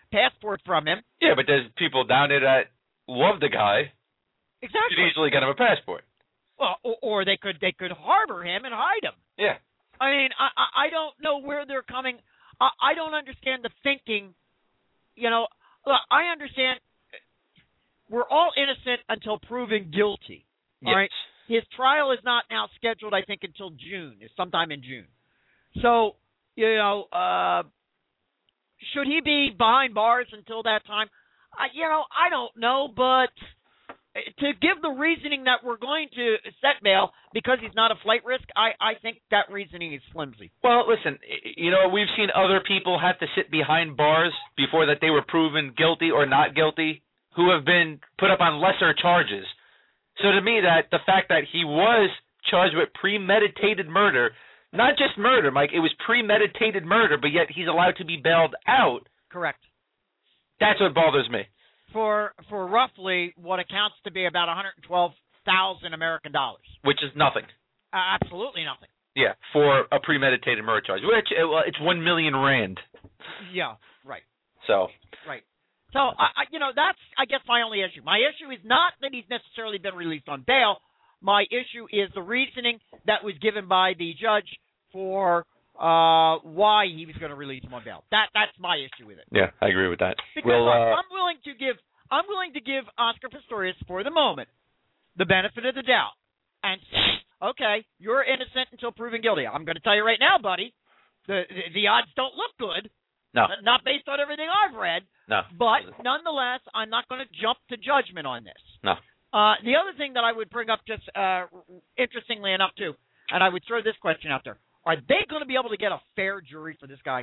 passport from him. Yeah, but there's people down there that love the guy. Exactly. Could easily get him a passport. Well, or, or they could they could harbor him and hide him. Yeah. I mean, I I, I don't know where they're coming. I, I don't understand the thinking. You know, look, I understand. We're all innocent until proven guilty. Yes. All right. His trial is not now scheduled, I think, until June. It's sometime in June. So, you know, uh, should he be behind bars until that time? I, you know, I don't know, but to give the reasoning that we're going to set bail because he's not a flight risk, I, I think that reasoning is flimsy. Well, listen, you know, we've seen other people have to sit behind bars before that they were proven guilty or not guilty who have been put up on lesser charges. So to me, that the fact that he was charged with premeditated murder, not just murder, Mike, it was premeditated murder, but yet he's allowed to be bailed out. Correct. That's what bothers me. For for roughly what accounts to be about one hundred twelve thousand American dollars. Which is nothing. Uh, absolutely nothing. Yeah, for a premeditated murder charge, which well, it's one million rand. Yeah, right. So. Right. So, I, I, you know, that's, I guess, my only issue. My issue is not that he's necessarily been released on bail. My issue is the reasoning that was given by the judge for uh, why he was going to release him on bail. That That's my issue with it. Yeah, I agree with that. Because well, uh, I'm willing to give I'm willing to give Oscar Pistorius, for the moment, the benefit of the doubt and say, okay, you're innocent until proven guilty. I'm going to tell you right now, buddy, the, the, the odds don't look good. No. Not based on everything I've read. No. But nonetheless, I'm not going to jump to judgment on this. No. Uh, the other thing that I would bring up, just uh, interestingly enough, too, and I would throw this question out there: are they going to be able to get a fair jury for this guy?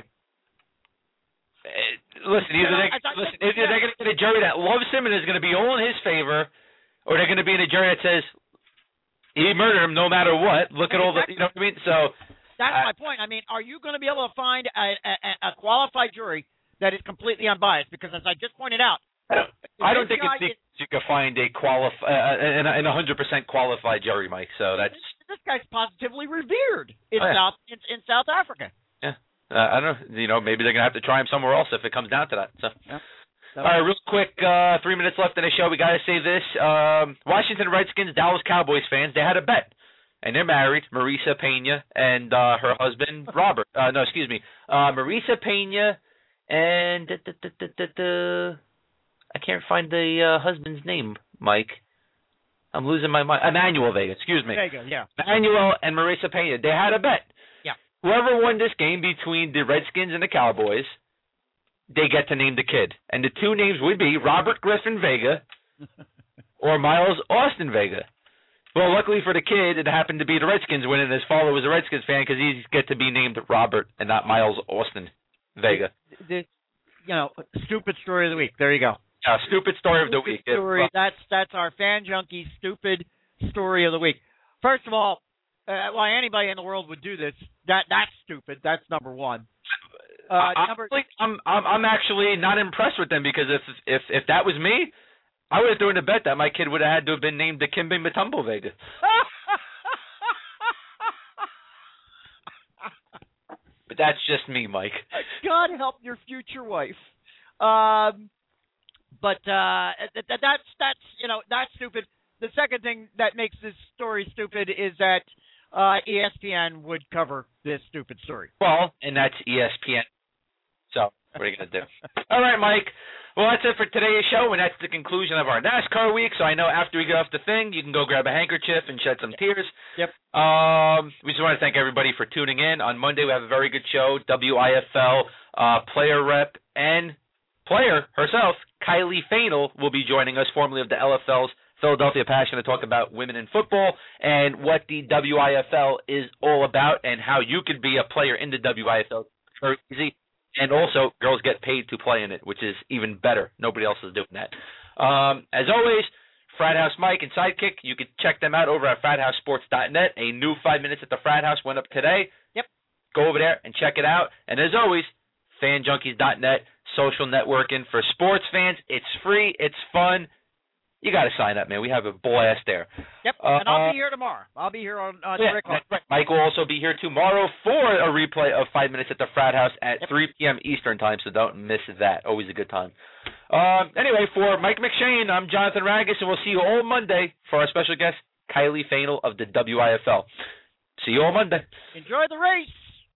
Uh, listen, either, they, listen, either they're going to get a jury that loves him and is going to be all in his favor, or they're going to be in a jury that says he murdered him no matter what. Look at all the, you know what I mean? So. That's uh, my point. I mean, are you going to be able to find a, a, a qualified jury that is completely unbiased? Because as I just pointed out, I don't, I don't think it's is, you can find a qualif- uh, an, an one hundred percent qualified jury, Mike. So that's this, this guy's positively revered in oh, yeah. South in, in South Africa. Yeah, uh, I don't know. You know, maybe they're going to have to try him somewhere else if it comes down to that. So. Yeah. All right, real quick, uh, three minutes left in the show. We got to say this: um, Washington Redskins, Dallas Cowboys fans, they had a bet. And they're married, Marisa Pena and uh, her husband, Robert. Uh, no, excuse me. Uh, Marisa Pena and... Da, da, da, da, da, I can't find the uh, husband's name, Mike. I'm losing my mind. Emmanuel Vega, excuse me. Vega, yeah. Emmanuel and Marisa Pena, they had a bet. Yeah. Whoever won this game between the Redskins and the Cowboys, they get to name the kid. And the two names would be Robert Griffin Vega or Miles Austin Vega. Well, luckily for the kid, it happened to be the Redskins winning. His father was a Redskins fan because he get to be named Robert and not Miles Austin Vega. The, the, you know, stupid story of the week. There you go. Uh, stupid story of the stupid week. Story. If, uh, that's that's our Fan Junkie stupid story of the week. First of all, uh, why anybody in the world would do this? That that's stupid. That's number one. Uh, I, number. I'm I'm I'm actually not impressed with them because if if if that was me, I would have thrown a bet that my kid would have had to have been named Dikembe Mutombo Vega. But that's just me, Mike. God help your future wife. Um, but uh, that, that's that's you know that's stupid. The second thing that makes this story stupid is that uh, E S P N would cover this stupid story. Well, and that's E S P N. So what are you gonna do? All right, Mike. Well, that's it for today's show, and that's the conclusion of our NASCAR week. So I know after we get off the thing, you can go grab a handkerchief and shed some tears. Yep. Um, we just want to thank everybody for tuning in. On Monday, we have a very good show. W I F L uh, player rep and player herself, Kylie Fainal, will be joining us, formerly of the L F L's Philadelphia Passion, to talk about women in football and what the W I F L is all about and how you could be a player in the W I F L. Very easy. And also, girls get paid to play in it, which is even better. Nobody else is doing that. Um, as always, Frat House Mike and Sidekick, you can check them out over at frat house sports dot net. A new five minutes at the Frat House went up today. Yep. Go over there and check it out. And as always, fan junkies dot net, social networking for sports fans. It's free. It's fun. you got to sign up, man. We have a blast there. Yep, uh, and I'll be here tomorrow. I'll be here on uh, yeah, three o'clock. right. Mike will also be here tomorrow for a replay of Five Minutes at the Frat House at yep. three p.m. Eastern time, so don't miss that. Always a good time. Um, anyway, for Mike McShane, I'm Jonathan Ragus, and we'll see you all Monday for our special guest, Kylie Fainal of the W I F L. See you all Monday. Enjoy the race.